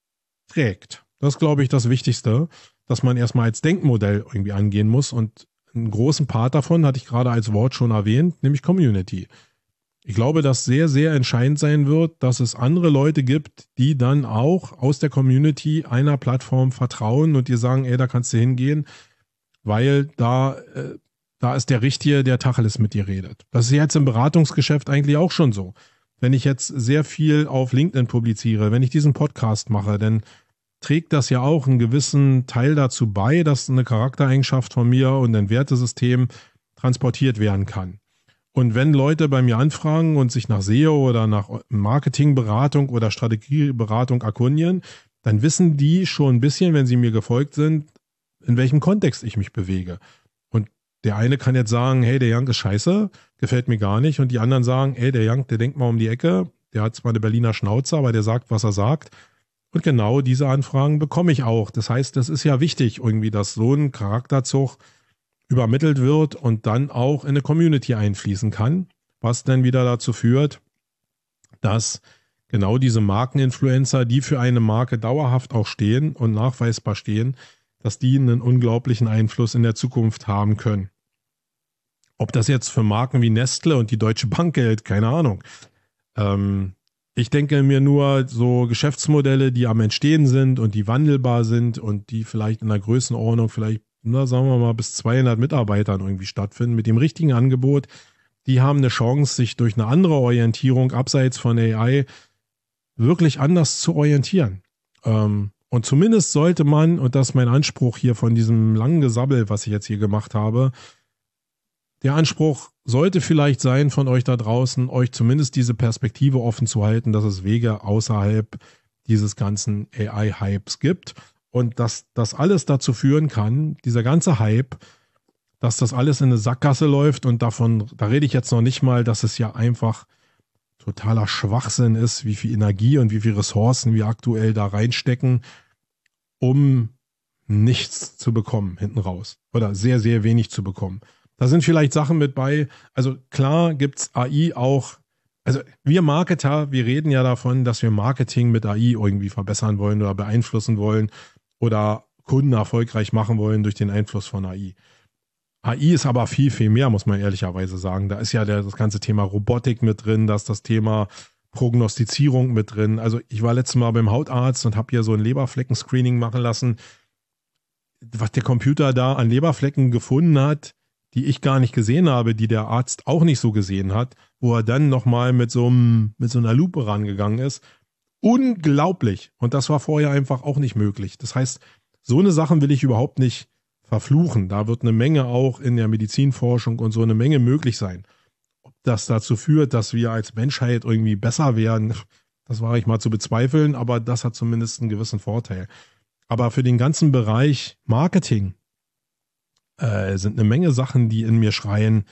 trägt. Das ist, glaube ich, das Wichtigste, dass man erstmal als Denkmodell irgendwie angehen muss. Und einen großen Part davon hatte ich gerade als Wort schon erwähnt, nämlich Community. Ich glaube, dass sehr, sehr entscheidend sein wird, dass es andere Leute gibt, die dann auch aus der Community einer Plattform vertrauen und dir sagen, ey, da kannst du hingehen, weil da, äh, da ist der Richtige, der Tacheles mit dir redet. Das ist jetzt im Beratungsgeschäft eigentlich auch schon so. Wenn ich jetzt sehr viel auf LinkedIn publiziere, wenn ich diesen Podcast mache, dann trägt das ja auch einen gewissen Teil dazu bei, dass eine Charaktereigenschaft von mir und ein Wertesystem transportiert werden kann. Und wenn Leute bei mir anfragen und sich nach S E O oder nach Marketingberatung oder Strategieberatung erkundigen, dann wissen die schon ein bisschen, wenn sie mir gefolgt sind, in welchem Kontext ich mich bewege. Und der eine kann jetzt sagen, hey, der Jank ist scheiße, gefällt mir gar nicht. Und die anderen sagen, hey, der Jank, der denkt mal um die Ecke, der hat zwar eine Berliner Schnauze, aber der sagt, was er sagt. Und genau diese Anfragen bekomme ich auch. Das heißt, das ist ja wichtig irgendwie, dass so ein Charakterzug übermittelt wird und dann auch in eine Community einfließen kann, was dann wieder dazu führt, dass genau diese Markeninfluencer, die für eine Marke dauerhaft auch stehen und nachweisbar stehen, dass die einen unglaublichen Einfluss in der Zukunft haben können. Ob das jetzt für Marken wie Nestle und die Deutsche Bank gilt, keine Ahnung. Ähm, ich denke mir nur so Geschäftsmodelle, die am Entstehen sind und die wandelbar sind und die vielleicht in der Größenordnung vielleicht, na, sagen wir mal, bis zweihundert Mitarbeitern irgendwie stattfinden, mit dem richtigen Angebot, die haben eine Chance, sich durch eine andere Orientierung abseits von A I wirklich anders zu orientieren. Ähm, Und zumindest sollte man, und das ist mein Anspruch hier von diesem langen Gesabbel, was ich jetzt hier gemacht habe, der Anspruch sollte vielleicht sein von euch da draußen, euch zumindest diese Perspektive offen zu halten, dass es Wege außerhalb dieses ganzen A I-Hypes gibt und dass das alles dazu führen kann, dieser ganze Hype, dass das alles in eine Sackgasse läuft und davon, da rede ich jetzt noch nicht mal, dass es ja einfach totaler Schwachsinn ist, wie viel Energie und wie viel Ressourcen wir aktuell da reinstecken, um nichts zu bekommen hinten raus oder sehr, sehr wenig zu bekommen. Da sind vielleicht Sachen mit bei, also klar gibt's A I auch, also wir Marketer, wir reden ja davon, dass wir Marketing mit A I irgendwie verbessern wollen oder beeinflussen wollen oder Kunden erfolgreich machen wollen durch den Einfluss von A I. A I ist aber viel, viel mehr, muss man ehrlicherweise sagen. Da ist ja der, das ganze Thema Robotik mit drin, da ist das Thema Prognostizierung mit drin. Also ich war letztes Mal beim Hautarzt und habe hier so ein Leberflecken-Screening machen lassen. Was der Computer da an Leberflecken gefunden hat, die ich gar nicht gesehen habe, die der Arzt auch nicht so gesehen hat, wo er dann nochmal mit so einem, mit so einer Lupe rangegangen ist. Unglaublich. Und das war vorher einfach auch nicht möglich. Das heißt, so eine Sachen will ich überhaupt nicht verfluchen. Da wird eine Menge auch in der Medizinforschung und so eine Menge möglich sein. Ob das dazu führt, dass wir als Menschheit irgendwie besser werden, das wage ich mal zu bezweifeln, aber das hat zumindest einen gewissen Vorteil. Aber für den ganzen Bereich Marketing äh, sind eine Menge Sachen, die in mir schreien,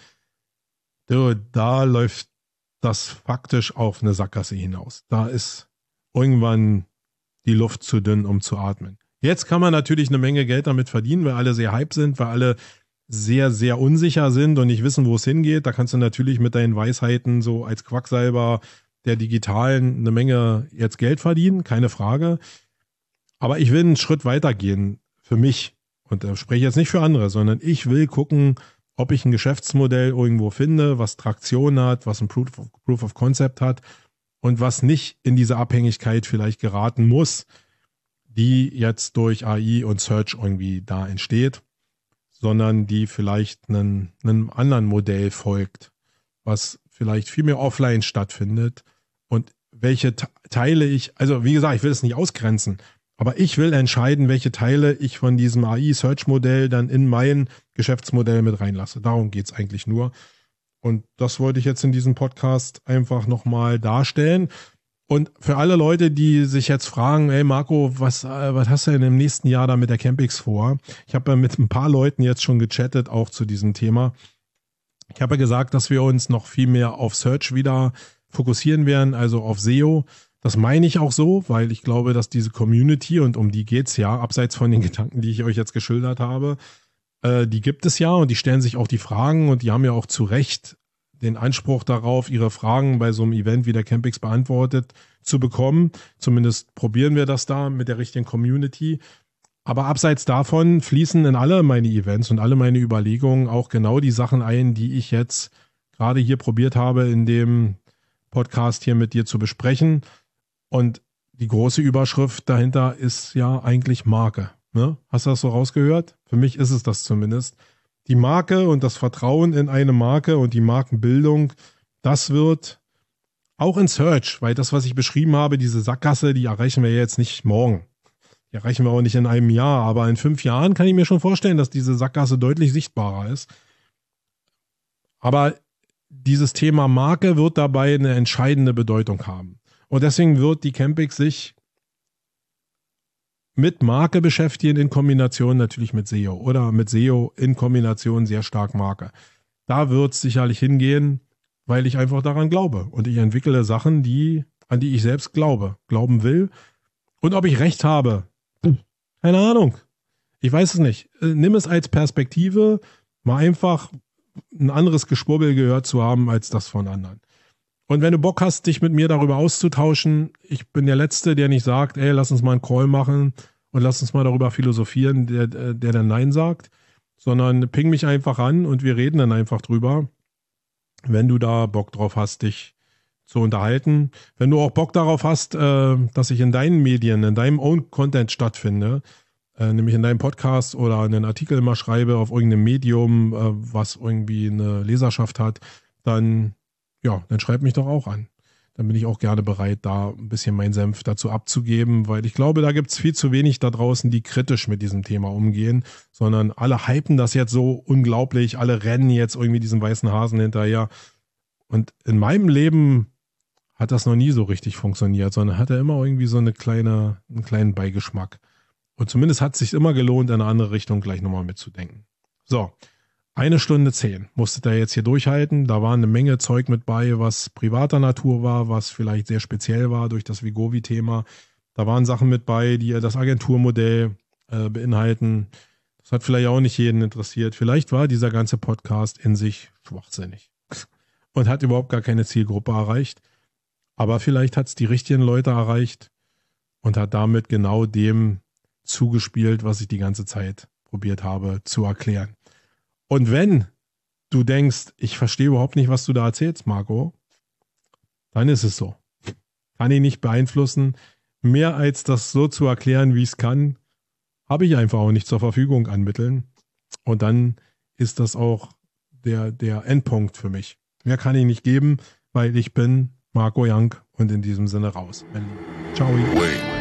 da läuft das faktisch auf eine Sackgasse hinaus. Da ist irgendwann die Luft zu dünn, um zu atmen. Jetzt kann man natürlich eine Menge Geld damit verdienen, weil alle sehr hype sind, weil alle sehr, sehr unsicher sind und nicht wissen, wo es hingeht. Da kannst du natürlich mit deinen Weisheiten so als Quacksalber der Digitalen eine Menge jetzt Geld verdienen, keine Frage. Aber ich will einen Schritt weiter gehen für mich. Und da spreche ich jetzt nicht für andere, sondern ich will gucken, ob ich ein Geschäftsmodell irgendwo finde, was Traktion hat, was ein Proof of, Proof of Concept hat und was nicht in diese Abhängigkeit vielleicht geraten muss, die jetzt durch A I und Search irgendwie da entsteht, sondern die vielleicht einen, einem anderen Modell folgt, was vielleicht viel mehr offline stattfindet und welche Teile ich, also wie gesagt, ich will es nicht ausgrenzen, aber ich will entscheiden, welche Teile ich von diesem A I-Search-Modell dann in mein Geschäftsmodell mit reinlasse. Darum geht es eigentlich nur. Und das wollte ich jetzt in diesem Podcast einfach nochmal darstellen. Und für alle Leute, die sich jetzt fragen, hey Marco, was, was hast du denn im nächsten Jahr da mit der Campix vor? Ich habe ja mit ein paar Leuten jetzt schon gechattet, auch zu diesem Thema. Ich habe ja gesagt, dass wir uns noch viel mehr auf Search wieder fokussieren werden, also auf S E O. Das meine ich auch so, weil ich glaube, dass diese Community, und um die geht's ja, abseits von den Gedanken, die ich euch jetzt geschildert habe, äh, die gibt es ja und die stellen sich auch die Fragen und die haben ja auch zu Recht den Anspruch darauf, ihre Fragen bei so einem Event wie der Campix beantwortet zu bekommen. Zumindest probieren wir das da mit der richtigen Community. Aber abseits davon fließen in alle meine Events und alle meine Überlegungen auch genau die Sachen ein, die ich jetzt gerade hier probiert habe, in dem Podcast hier mit dir zu besprechen. Und die große Überschrift dahinter ist ja eigentlich Marke. Ne? Hast du das so rausgehört? Für mich ist es das zumindest. Die Marke und das Vertrauen in eine Marke und die Markenbildung, das wird auch in Search, weil das, was ich beschrieben habe, diese Sackgasse, die erreichen wir jetzt nicht morgen. Die erreichen wir auch nicht in einem Jahr, aber in fünf Jahren kann ich mir schon vorstellen, dass diese Sackgasse deutlich sichtbarer ist. Aber dieses Thema Marke wird dabei eine entscheidende Bedeutung haben. Und deswegen wird die Campix sich mit Marke beschäftigen in Kombination natürlich mit S E O oder mit S E O in Kombination sehr stark Marke. Da wird es sicherlich hingehen, weil ich einfach daran glaube. Und ich entwickle Sachen, die, an die ich selbst glaube, glauben will. Und ob ich recht habe, keine Ahnung. Ich weiß es nicht. Nimm es als Perspektive, mal einfach ein anderes Geschwurbel gehört zu haben als das von anderen. Und wenn du Bock hast, dich mit mir darüber auszutauschen, ich bin der Letzte, der nicht sagt, ey, lass uns mal einen Call machen und lass uns mal darüber philosophieren, der, der dann Nein sagt, sondern ping mich einfach an und wir reden dann einfach drüber, wenn du da Bock drauf hast, dich zu unterhalten. Wenn du auch Bock darauf hast, äh, dass ich in deinen Medien, in deinem Own Content stattfinde, äh, nämlich in deinem Podcast oder einen Artikel mal schreibe auf irgendeinem Medium, äh, was irgendwie eine Leserschaft hat, dann ja, dann schreib mich doch auch an. Dann bin ich auch gerne bereit, da ein bisschen meinen Senf dazu abzugeben, weil ich glaube, da gibt es viel zu wenig da draußen, die kritisch mit diesem Thema umgehen, sondern alle hypen das jetzt so unglaublich, alle rennen jetzt irgendwie diesen weißen Hasen hinterher. Und in meinem Leben hat das noch nie so richtig funktioniert, sondern hat er immer irgendwie so eine kleine, einen kleinen Beigeschmack. Und zumindest hat es sich immer gelohnt, in eine andere Richtung gleich nochmal mitzudenken. So. Eine Stunde zehn musstet ihr jetzt hier durchhalten. Da war eine Menge Zeug mit bei, was privater Natur war, was vielleicht sehr speziell war durch das Vigovi-Thema. Da waren Sachen mit bei, die das Agenturmodell äh, beinhalten. Das hat vielleicht auch nicht jeden interessiert. Vielleicht war dieser ganze Podcast in sich schwachsinnig und hat überhaupt gar keine Zielgruppe erreicht. Aber vielleicht hat es die richtigen Leute erreicht und hat damit genau dem zugespielt, was ich die ganze Zeit probiert habe zu erklären. Und wenn du denkst, ich verstehe überhaupt nicht, was du da erzählst, Marco, dann ist es so. Kann ich nicht beeinflussen. Mehr als das so zu erklären, wie ich es kann, habe ich einfach auch nicht zur Verfügung an Mitteln. Und dann ist das auch der, der Endpunkt für mich. Mehr kann ich nicht geben, weil ich bin Marco Young und in diesem Sinne raus. Ciao.